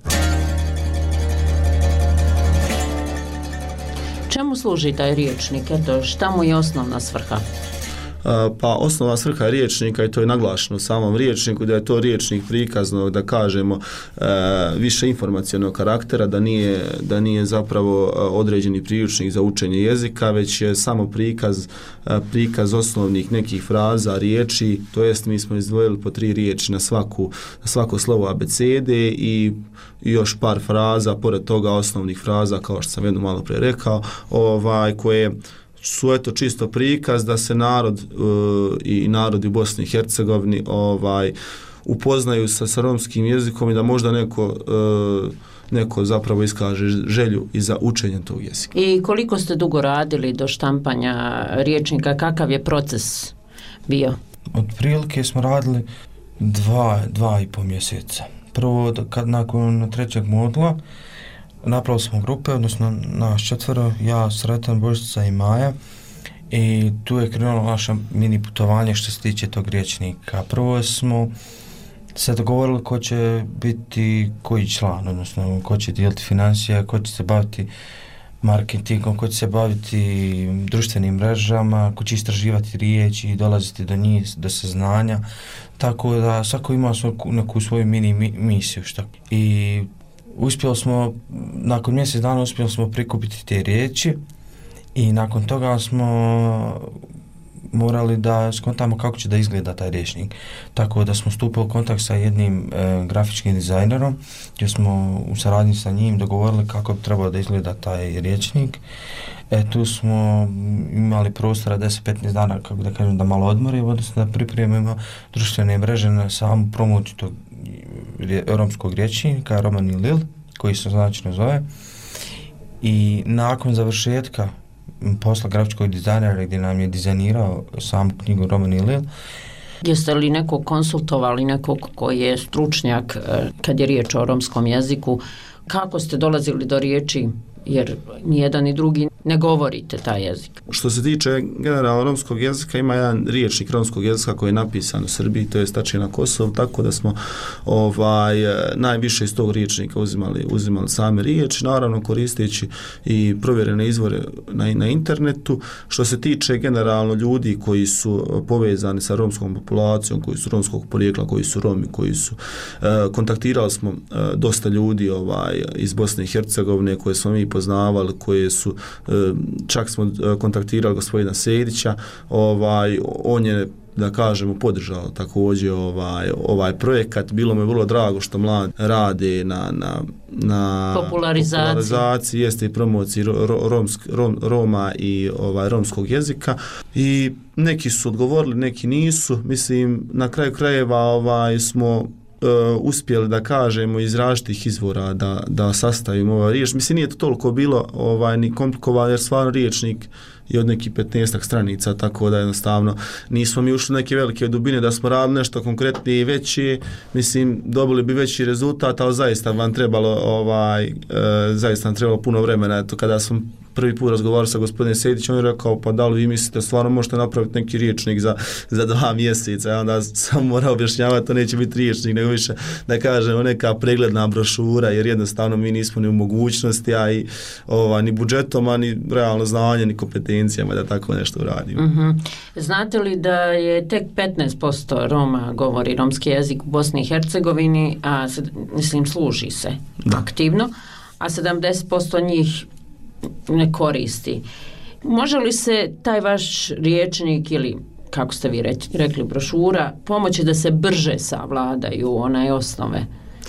Čemu služi taj riječnik? Eto, šta mu je osnovna svrha? Pa osnovna svrha riječnika, i to je naglašeno u samom riječniku, da je to riječnik prikaznog, da kažemo, više informacionog karaktera, da nije zapravo određeni priručnik za učenje jezika, već je samo prikaz osnovnih nekih fraza, riječi, to jest mi smo izdvojili po 3 riječi na svako slovo abecede i još par fraza, pored toga osnovnih fraza, kao što sam jedno malo prije rekao, koje su eto čisto prikaz da se narod i narodi u Bosni i Hercegovini upoznaju sa romskim jezikom i da možda neko zapravo iskaže želju i za učenje tog jezika. I koliko ste dugo radili do štampanja riječnika, kakav je proces bio? Otprilike smo radili 2,5 mjeseca. Prvo, nakon 3. modula, napravili smo grupe, odnosno nas 4, ja, Sreten, Božica i Maja, i tu je krenulo naše mini putovanje što se tiče tog riječnika. Prvo smo se dogovorili ko će biti koji član, odnosno ko će dijeliti financije, ko će se baviti marketingom, ko će se baviti društvenim mrežama, ko će istraživati riječi i dolaziti do njih, do saznanja, tako da svako ima neku svoju mini misiju. I uspjeli smo, nakon mjesec dana uspjeli smo prikupiti te riječi i nakon toga smo morali da skontamo kako će da izgleda taj rječnik. Tako da smo stupili u kontakt sa jednim grafičkim dizajnerom gdje smo u saradnji sa njim dogovorili kako bi trebalo da izgleda taj rječnik. Tu smo imali prostora 10-15 dana, kako da kažem, da malo odmorimo, odnosno da pripremimo društvene mreže na samu promociju tog romskog rječnika, Roman i Lil, koji se značajno zove. I nakon završetka posla grafičkog dizajnera gdje nam je dizajnirao samu knjigu Roman i Lil. Jeste li nekog konsultovali, nekog koji je stručnjak kad je riječ o romskom jeziku? Kako ste dolazili do riječi, jer nijedan ni drugi ne govorite taj jezik? Što se tiče generalno romskog jezika, ima jedan riječnik romskog jezika koji je napisan u Srbiji, to je tačnije na Kosovu, tako da smo najviše iz tog riječnika uzimali same riječi, naravno koristeći i provjerene izvore na internetu. Što se tiče generalno ljudi koji su povezani sa romskom populacijom, koji su romskog porijekla, koji su Romi, koji su kontaktirali smo dosta ljudi iz Bosne i Hercegovine koje smo mi poznavali, koje su čak smo kontaktirali gospodina Sejdića, on je, da kažemo, podržao također ovaj projekat. Bilo mi je vrlo drago što mladi rade na popularizaciji, jeste i promociji Roma i romskog jezika, i neki su odgovorili, neki nisu. Mislim, na kraju krajeva smo uspjeli, da kažemo, iz različitih izvora da sastavimo ovaj riječ. Mislim, nije to toliko bilo ni komplikovano, jer stvarno riječnik je od nekih 15 stranica, tako da jednostavno nismo mi ušli neke velike dubine, da smo radili nešto konkretnije i veće, mislim, dobili bi veći rezultat, ali zaista vam trebalo zaista nam trebalo puno vremena. Eto, kada sam prvi put razgovarao sa gospodinom Sejdićem, on je rekao, pa da li vi mislite stvarno možete napraviti neki riječnik za 2 mjeseca? Ja onda sam morao objašnjavati, to neće biti riječnik, nego više, da kažemo, neka pregledna brošura, jer jednostavno mi nismo ni u mogućnosti, a i ni budžetom, a ni realno znanje, ni kompetencijama da tako nešto uradimo. Mm-hmm. Znate li da je tek 15% Roma govori romski jezik u Bosni i Hercegovini, a mislim služi se aktivno, a 70% njih ne koristi. Može li se taj vaš riječnik ili, kako ste vi rekli, brošura, pomoći da se brže savladaju one osnove?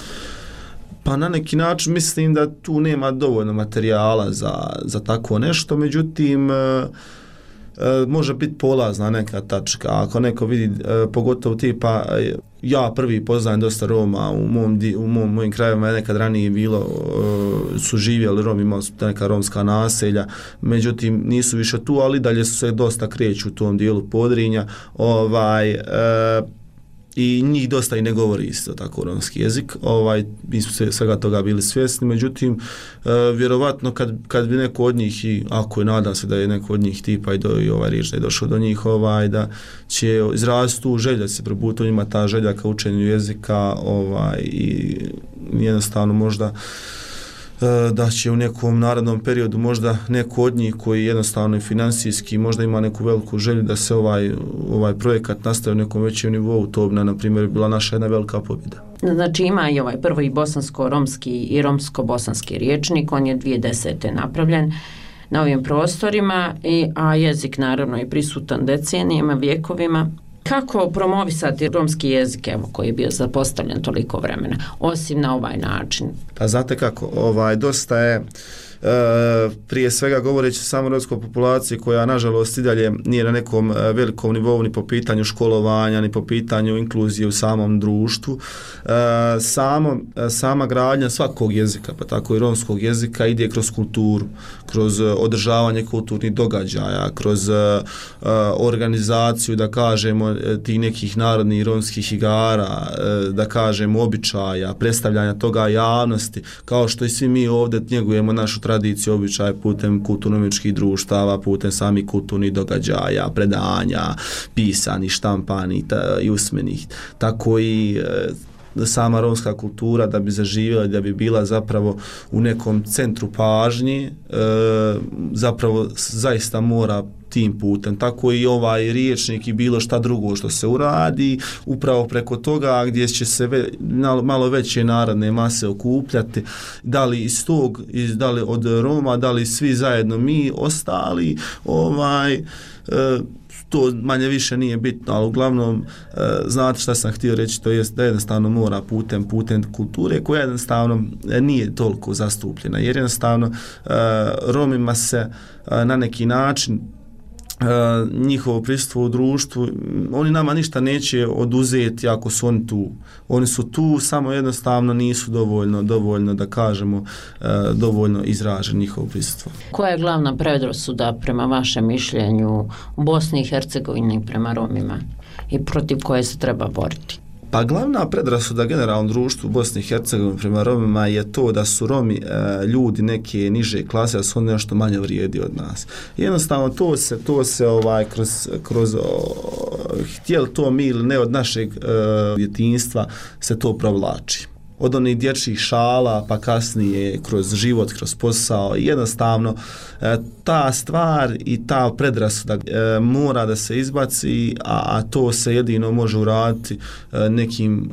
Pa na neki način mislim da tu nema dovoljno materijala za tako nešto, međutim može biti polazna neka tačka. Ako neko vidi, pogotovo tipa, ja prvi poznajem dosta Roma u mojim krajevima, nekad ranije bilo, su živjeli Romi, imali su neka romska naselja, međutim nisu više tu, ali dalje su se dosta kreću u tom dijelu Podrinja, i njih dosta i ne govori isto tako romski jezik. Mi smo svega toga bili svjesni, međutim vjerovatno kad bi neko od njih, i ako je, nadam se da je neko od njih tipa i ovaj riječ da je došao do njih, da će izraziti tu želju, da se probuti u njima ta želja ka učenju jezika, i jednostavno možda da će u nekom narednom periodu možda neko od njih koji jednostavno i financijski možda ima neku veliku želju da se ovaj projekat nastavi u nekom većem nivou, to bi na primjer bila naša jedna velika pobjeda. Znači ima i ovaj prvi bosansko-romski i romsko-bosanski riječnik, on je 2010. napravljen na ovim prostorima, a jezik naravno je prisutan decenijama, vjekovima. Kako promovisati romski jezik, koji je bio zapostavljen toliko vremena, osim na ovaj način? Pa znate kako, dosta je, prije svega govoreći samo o romskoj populaciji koja nažalost i dalje nije na nekom velikom nivou ni po pitanju školovanja, ni po pitanju inkluzije u samom društvu. Sama gradnja svakog jezika, pa tako i romskog jezika, ide kroz kulturu, kroz održavanje kulturnih događaja, kroz organizaciju, da kažemo, tih nekih narodnih romskih igara, da kažemo, običaja, predstavljanja toga javnosti, kao što i svi mi ovdje njegujemo našu tradiciju, običaje putem kulturno-umjetničkih društava, putem samih kulturnih događaja, predanja, pisanih, štampanih i usmenih. Tako i sama romska kultura da bi zaživjela, da bi bila zapravo u nekom centru pažnje, zapravo zaista mora tim putem. Tako i ovaj riječnik i bilo šta drugo što se uradi, upravo preko toga gdje će se malo veće narodne mase okupljati, da li iz tog, da li od Roma, da li svi zajedno mi ostali, to manje više nije bitno, ali uglavnom znate šta sam htio reći, to jest da jednostavno mora putem kulture koja jednostavno nije toliko zastupljena, jer jednostavno Romima se na neki način njihovo prisustvo u društvu, oni nama ništa neće oduzeti ako su oni tu. Oni su tu, samo jednostavno nisu dovoljno da kažemo, dovoljno izražen njihovo prisustvo. Koja je glavna predrasuda prema vašem mišljenju u Bosni i Hercegovini prema Romima i protiv koje se treba boriti? Pa glavna predrasuda generalnom društvu u Bosni i Hercegovini prema Romima je to da su Romi ljudi neke niže klase, da su oni nešto manje vrijedi od nas. Jednostavno to se kroz htjeli to mi ili ne od našeg djetinjstva se to provlači. Od onih dječjih šala pa kasnije kroz život, kroz posao, jednostavno ta stvar i ta predrasuda mora da se izbaci, a to se jedino može uraditi nekim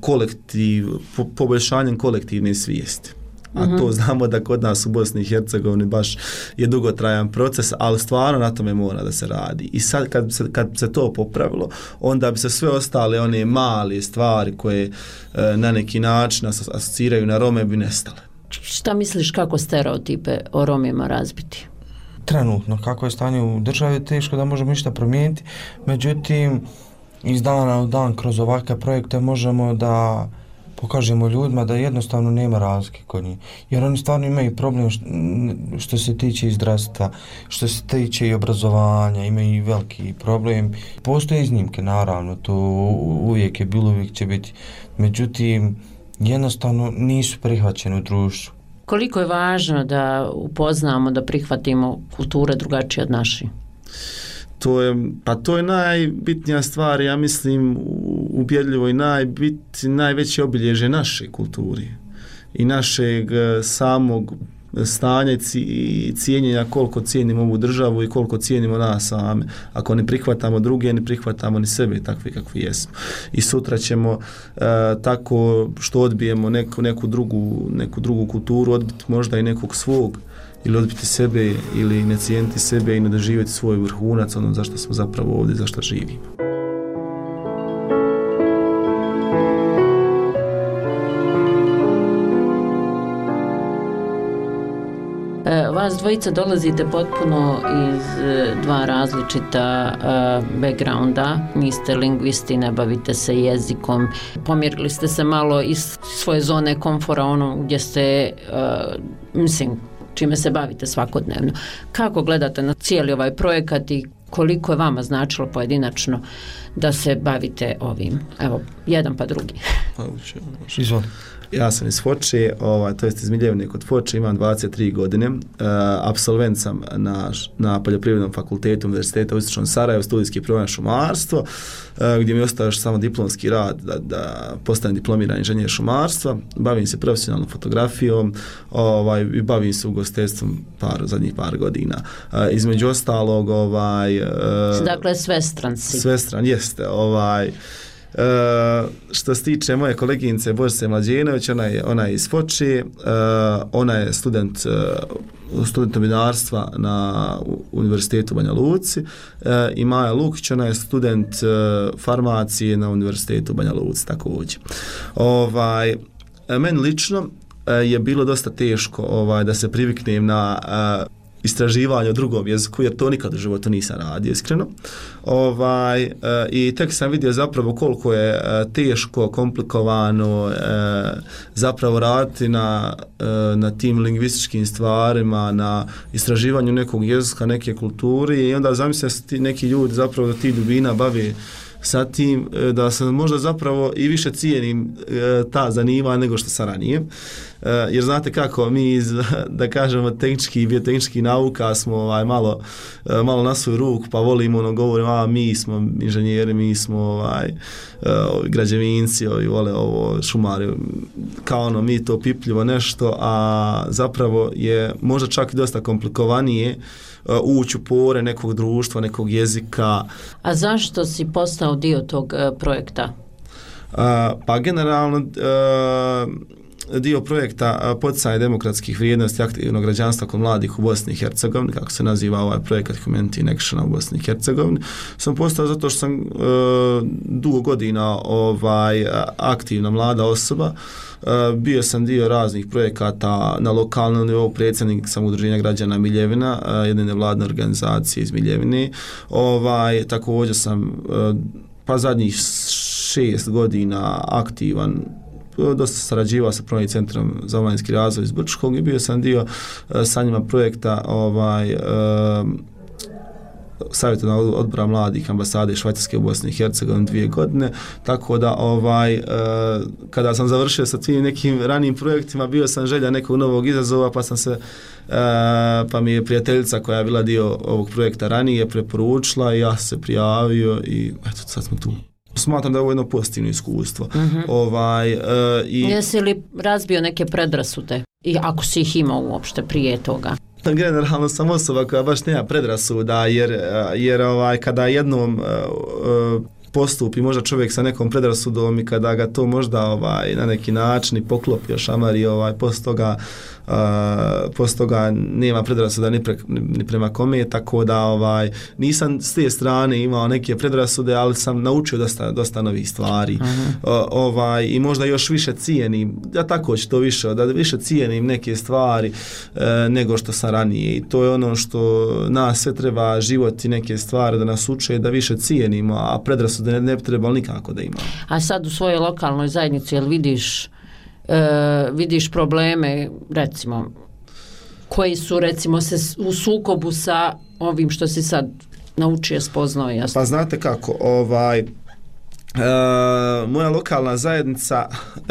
poboljšanjem kolektivne svijesti. A to znamo da kod nas u Bosni i Hercegovini baš je dugotrajan proces, ali stvarno na tome mora da se radi. I sad kad se to popravilo, onda bi se sve ostale one male stvari koje na neki način asociraju na Rome bi nestale. Šta misliš kako stereotipe o Romima razbiti? Trenutno, kako je stanje u državi, teško da možemo ništa promijeniti, međutim, iz dana u dan kroz ovakve projekte možemo da pokažemo ljudima da jednostavno nema razlike kod njih. Jer oni stvarno imaju problem što se tiče i zdravstva, što se tiče i obrazovanja, imaju i veliki problem. Postoje iznimke, naravno, to uvijek je bilo, uvijek će biti. Međutim, jednostavno nisu prihvaćeni u društvu. Koliko je važno da upoznamo, da prihvatimo kulture drugačije od naših? To je najbitnija stvar, ja mislim, ubjedljivo i najveće obilježje naše kulturi i našeg samog stanja i cijenjenja koliko cijenimo ovu državu i koliko cijenimo nas same. Ako ne prihvatamo druge, ne prihvatamo ni sebe takvi kakvi jesmo. I sutra ćemo tako što odbijemo neku drugu kulturu, odbiti možda i nekog svog, ili odbiti sebe, ili ne cijeniti sebe i ne doživjeti svoj vrhunac, ono zašto smo zapravo ovdje, zašto živimo. Vas dvojica dolazite potpuno iz dva različita backgrounda, niste lingvisti, ne bavite se jezikom, pomjerili ste se malo iz svoje zone komfora, ono gdje ste, čime se bavite svakodnevno. Kako gledate na cijeli ovaj projekat i koliko je vama značilo pojedinačno da se bavite ovim? Evo, jedan pa drugi. Izvoli. Ja sam iz Foče, to jest iz Miljevne kod Foče, imam 23 godine, apsolvent sam na Poljoprivrednom fakultetu Univerziteta u Istočnom Sarajevu, studijski program šumarstvo, gdje mi je ostao još samo diplomski rad da postanem diplomirani inženjer šumarstva, bavim se profesionalnom fotografijom i bavim se ugostiteljstvom zadnjih par godina. Između ostalog, dakle, svestran si. Svestran, jeste, što se tiče moje koleginice Božice Mlađenović, ona je iz Foče, ona je student novinarstva na Univerzitetu u Banja Luci, i Maja Lukić, ona je student farmacije na Univerzitetu u Banja Luci također. Meni lično je bilo dosta teško da se priviknem na istraživanje o drugom jeziku, jer to nikad u životu nisam radio, iskreno. I tek sam vidio zapravo koliko je teško, komplikovano zapravo raditi na tim lingvističkim stvarima, na istraživanju nekog jezika, neke kulturi, i onda zamislite se neki ljudi zapravo da ti dubina bave sa tim, da sam možda zapravo i više cijenim ta zanimanja nego što sam ranije. jer znate kako, mi iz, da kažemo, tehnički i biotehnički nauka smo malo na svoju ruku, pa volimo, govorimo, mi smo inženjeri, mi smo građevinci, vole ovo, šumari, kao mi to pipljivo nešto, a zapravo je možda čak i dosta komplikovanije ući u pore nekog društva, nekog jezika. A zašto si postao dio tog projekta? Pa generalno dio projekta poticanje demokratskih vrijednosti aktivnog građanstva kod mladih u Bosni i Hercegovini, kako se naziva ovaj projekat Humanity in Action u Bosni i Hercegovini, sam postao zato što sam dugo godina aktivna mlada osoba. Bio sam dio raznih projekata na lokalnom nivou, predsjednik sam udruženja građana Miljevina, jedne nevladne organizacije iz Miljevine. Također sam zadnjih 6 godina aktivan, dosta sarađivao sa Prometnim centrom za omladinski razvoj iz Brčkog i bio sam dio sa njima projekta savjetodavnog odbora mladih ambasade Švajcarske u Bosni i Hercegovini 2 godine, tako da kada sam završio sa tim nekim ranijim projektima, bio sam želja nekog novog izazova, pa mi je prijateljica koja je bila dio ovog projekta ranije preporučila i ja se prijavio i eto, sad smo tu. Smatram da je ovo jedno pozitivno iskustvo. Jesi li razbio neke predrasude? I ako si ih imao uopšte prije toga? Generalno sam osoba koja baš nema predrasuda, jer kada jednom postupi možda čovjek sa nekom predrasudom i kada ga to možda na neki način i poklopi, šamari, poslije toga nema predrasuda ni prema kome, tako da nisam s te strane imao neke predrasude, ali sam naučio dosta novih stvari. I možda još više cijenim, ja tako ću to više, da više cijenim neke stvari nego što sam ranije, i to je ono što nas sve treba, život i neke stvari da nas uče da više cijenimo, a predrasude ne bi trebalo nikako da imamo. A sad u svojoj lokalnoj zajednici, jel vidiš probleme, recimo, koji su, recimo, se u sukobu sa ovim što si sad naučio, spoznao, jasno? Pa znate kako, moja lokalna zajednica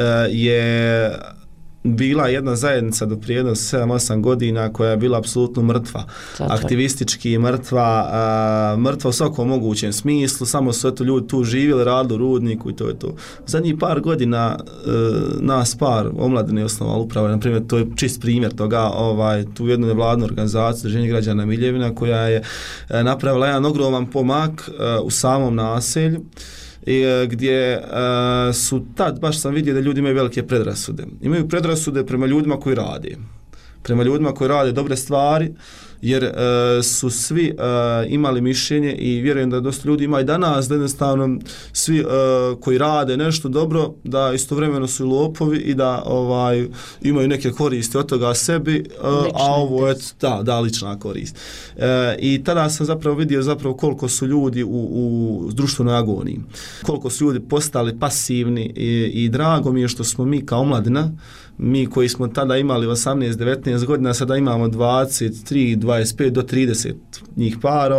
je bila jedna zajednica do prije 7-8 godina koja je bila apsolutno mrtva. Aktivistički mrtva u svakom mogućem smislu, samo su ljudi tu živjeli, radili u rudniku i to je to. Zadnjih par godina nas par omladine osnovali upravo, na primjer, to je čist primjer toga, tu jednu nevladnu organizaciju, Udruženje građana Miljevina, koja je napravila jedan ogroman pomak u samom naselju, gdje su tad, baš sam vidio da ljudi imaju velike predrasude. Imaju predrasude prema ljudima koji rade. Prema ljudima koji rade dobre stvari, jer su svi imali mišljenje i vjerujem da dosta ljudi ima i danas, da jednostavno svi koji rade nešto dobro, da istovremeno su lopovi i da imaju neke koristi od toga sebi, a ovo je lična korist. I tada sam zapravo vidio koliko su ljudi u društvenoj agoniji, koliko su ljudi postali pasivni i drago mi je što smo mi kao omladina, mi koji smo tada imali 18-19 godina, sada imamo 23, 25 do 30 njih par,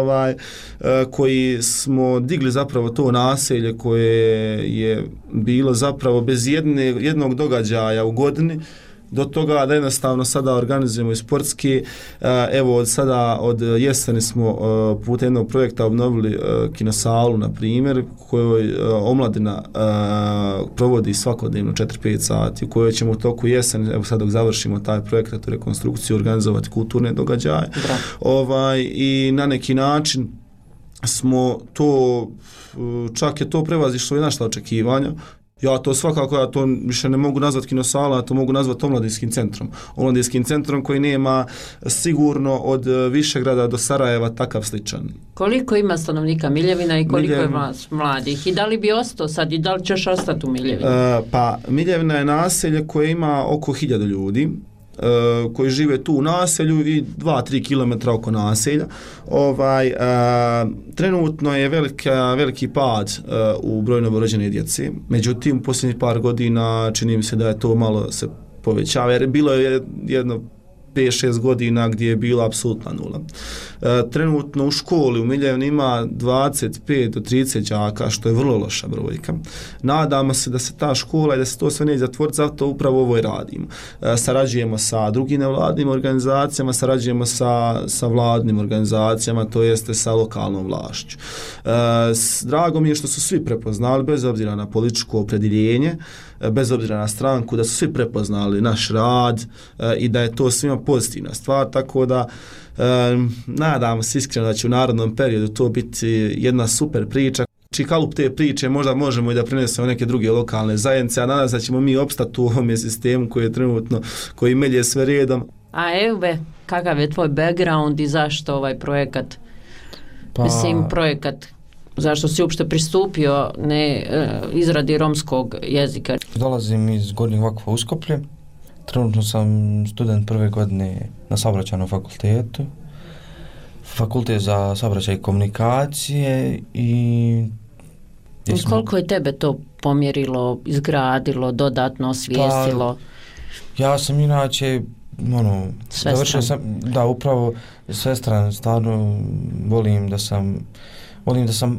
koji smo digli zapravo to naselje koje je bilo zapravo bez jednog događaja u godini, do toga da jednostavno sada organizujemo i sportski. Evo od jeseni smo putem jednog projekta obnovili kinosalu, na primjer, kojoj omladina provodi svakodnevno 4-5 sati, u kojoj ćemo u toku jeseni, evo sad dok završimo taj projekat u rekonstrukciju, organizovati kulturne događaje. I na neki način smo to, čak je to prevazišlo i naša očekivanja. Ja to svakako, ja to više ne mogu nazvati kinosala, ja to mogu nazvati omladinskim centrom. Omladinskim centrom koji nema sigurno od Višegrada do Sarajeva takav sličan. Koliko ima stanovnika Miljevina i koliko je mladih? I da li bi ostao sad i da li ćeš ostati u Miljevini? Pa Miljevina je naselje koje ima oko 1000 ljudi koji žive tu u naselju i 2-3 km oko naselja. Trenutno je veliki pad u broju novorođene djece. Međutim, u posljednjih par godina čini mi se da je to malo se povećava, jer bilo je jedno 5-6 godina gdje je bila apsolutna nula. Trenutno u školi u Miljevni ima 25 do 30 đaka, što je vrlo loša brojka. Nadamo se da se ta škola i da se to sve neće zatvoriti, zato upravo ovo i radimo. Sarađujemo sa drugim nevladnim organizacijama, sarađujemo sa vladnim organizacijama, to jeste sa lokalnom vlašću. Drago mi je što su svi prepoznali, bez obzira na političko opredjeljenje, bez obzira na stranku, da su svi prepoznali naš rad i da je to svima pozitivna stvar, tako da nadam se iskreno da će u narednom periodu to biti jedna super priča. Kalup te priče možda možemo i da prinesemo neke druge lokalne zajednice, a nadam se da ćemo mi opstati u ovom sistemu koji je trenutno, koji melje sve redom. A Eube, kakav je tvoj background i zašto ovaj projekat? Mislim, projekat, zašto si uopšte pristupio izradi romskog jezika? Dolazim iz Gornjeg Vakfa Uskoplje. Trenutno sam student prve godine na saobraćajnom fakultetu. Fakultet za saobraćaj i komunikacije i koliko je tebe to pomjerilo, izgradilo, dodatno osvijestilo? Ja sam inače završio sam, da, upravo svestran, stvarno volim da sam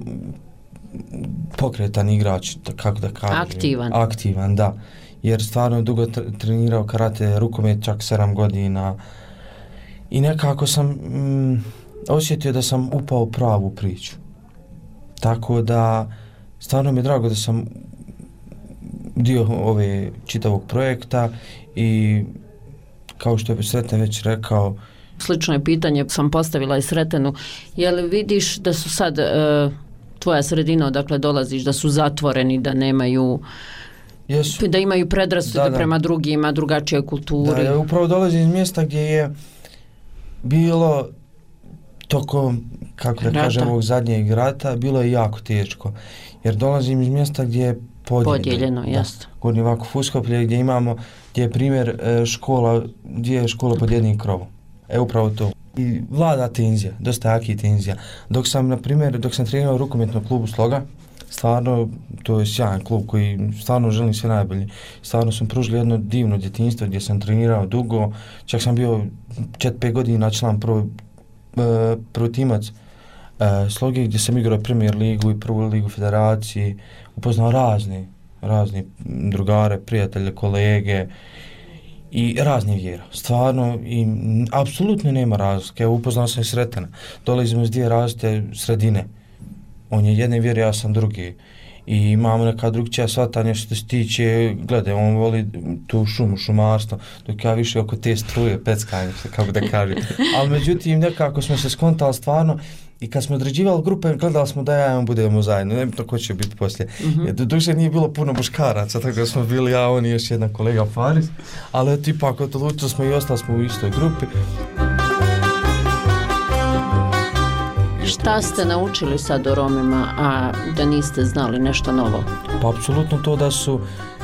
pokretan igrač, kako da kažem. Aktivan, da. Jer stvarno dugo trenirao karate, rukomet čak 7 godina i nekako sam osjetio da sam upao pravu priču. Tako da stvarno mi je drago da sam dio ove čitavog projekta i kao što je Sreten već rekao. Slično je pitanje sam postavila i Sretenu. Je li vidiš da su sad tvoja sredina odakle dolaziš, da su zatvoreni, da nemaju da imaju predrasude prema drugima, drugačijoj kulturi? Da, upravo dolazim iz mjesta gdje je bilo tokom, kako da kažem, ovog zadnjeg rata, bilo je jako teško. Jer dolazim iz mjesta gdje je podijeljeno, jasno. Gornji Vakuf Uskoplje, gdje je primjer škola, 2 škole pod jednim krovom. Upravo to. I vlada tenzija, dosta jaki tenzija. Dok sam trenirao u rukometnom klubu Sloga, stvarno, to je sjajan klub koji stvarno želim sve najbolje. Stvarno sam pružili jedno divno djetinjstvo gdje sam trenirao dugo, čak sam bio 4-5 godina član prvi timac Sloge, gdje sam igrao Premier ligu i prvu ligu federaciji, upoznao razne drugare, prijatelje, kolege i razne vjera. Stvarno, i apsolutno nema razlike. Upoznao sam i Sretena. Dolazimo iz 2 različite sredine. On je jedne vjere, ja sam drugi. I imamo neka drugčija shvatanja što se tiče, gledaj, on voli tu šumarstvo, dok ja više oko te struje, peckanje, kako da kažem. Ali međutim, nekako smo se skontali stvarno i kad smo određivali grupe, gledali smo da ja i on budemo zajedno, ne bi to ko će biti poslije. Duše nije bilo puno muškaraca, tako da smo bili ja, on i još jedan kolega Faris, ali eto ipak odlučili smo i ostali smo u istoj grupi. Šta ste naučili sad o Romima, a da niste znali nešto novo? Pa apsolutno to da su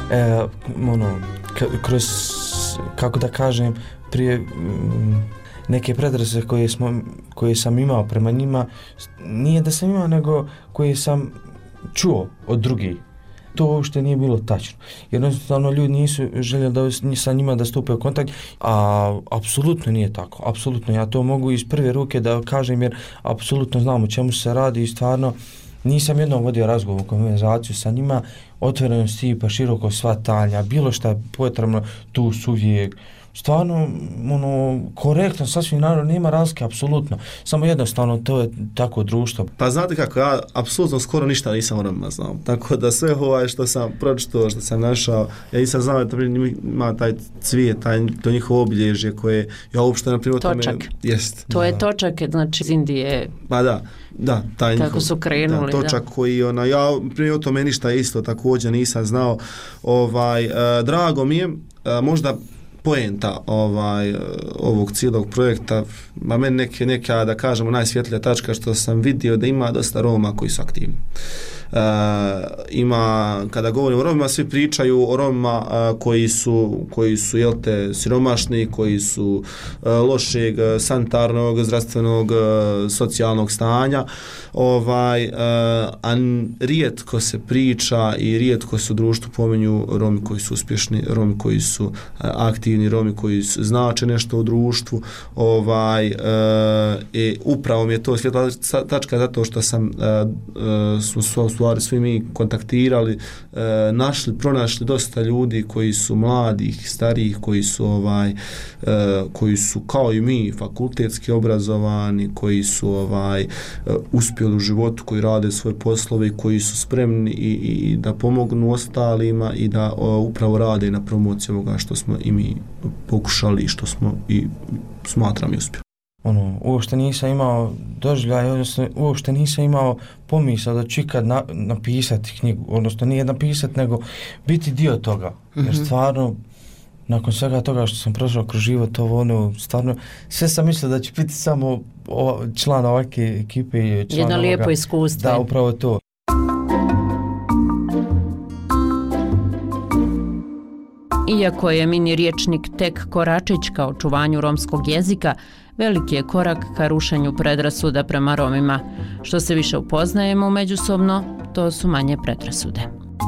kroz, kako da kažem, prije neke predrasude koje sam imao prema njima, nije da sam imao, nego koje sam čuo od drugih. To uopšte nije bilo tačno. Jednostavno ljudi nisu željeli sa njima da stupe u kontakt, a apsolutno nije tako. Apsolutno, ja to mogu iz prve ruke da kažem jer apsolutno znam o čemu se radi i stvarno nisam jednom vodio razgovor, konverzaciju sa njima, otvorenost tipa, široko shvatanja, bilo šta potrebno, tu su uvijek. Stvarno, korektno, sasvim naravno, nema razlike, apsolutno. Samo jednostavno, to je tako društvo. Pa znate kako, ja apsolutno skoro ništa nisam o Romima znao. Tako da sve što sam pročitao, što sam našao, ja nisam znao da ima taj cvijet, to njihovo obilježje koje ja uopšte na primjer točak. To je točak, znači iz Indije. Pa da, taj njihov. Kako su krenuli, točak koji, ja prije o tome ništa isto također nisam znao. Drago mi je, možda poenta ovog cijelog projekta, a meni neka da kažemo najsvjetlija tačka što sam vidio da ima dosta Roma koji su aktivni. Kada govorimo o Romima, svi pričaju o Romima koji su siromašni, koji su lošeg sanitarnog, zdravstvenog, socijalnog stanja, a rijetko se priča i rijetko se u društvu pominju Romi koji su uspješni, Romi koji su aktivni, aktivni Romi koji znače nešto u društvu. Upravo mi je to svjetla tačka zato što smo u stvari svi mi kontaktirali, pronašli dosta ljudi koji su mladih, starijih, koji su kao i mi fakultetski obrazovani, koji su uspjeli u životu, koji rade svoje poslove, koji su spremni i da pomognu ostalima i da upravo rade na promociji ovoga što smo i mi pokušali i što smo i smatram i uspjeli. Uopšte nisam imao doživljaj, odnosno uopšte nisam imao pomisao da ću ikad napisati knjigu, odnosno nije napisati, nego biti dio toga. Jer stvarno, nakon svega toga što sam prošao kroz život, stvarno, sve sam mislio da će biti samo član ovake ekipe. Jedno lijepo iskustvo. Da, upravo to. Iako je mini riječnik tek koračić ka očuvanju romskog jezika, veliki je korak ka rušenju predrasuda prema Romima. Što se više upoznajemo međusobno, to su manje predrasude.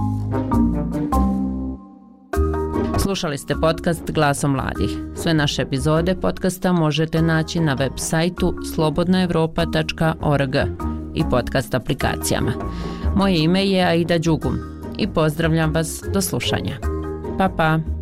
Slušali ste podcast Glasom mladih. Sve naše epizode podcasta možete naći na web sajtu slobodnaevropa.org i podcast aplikacijama. Moje ime je Aida Đugum i pozdravljam vas do slušanja. Pa, pa!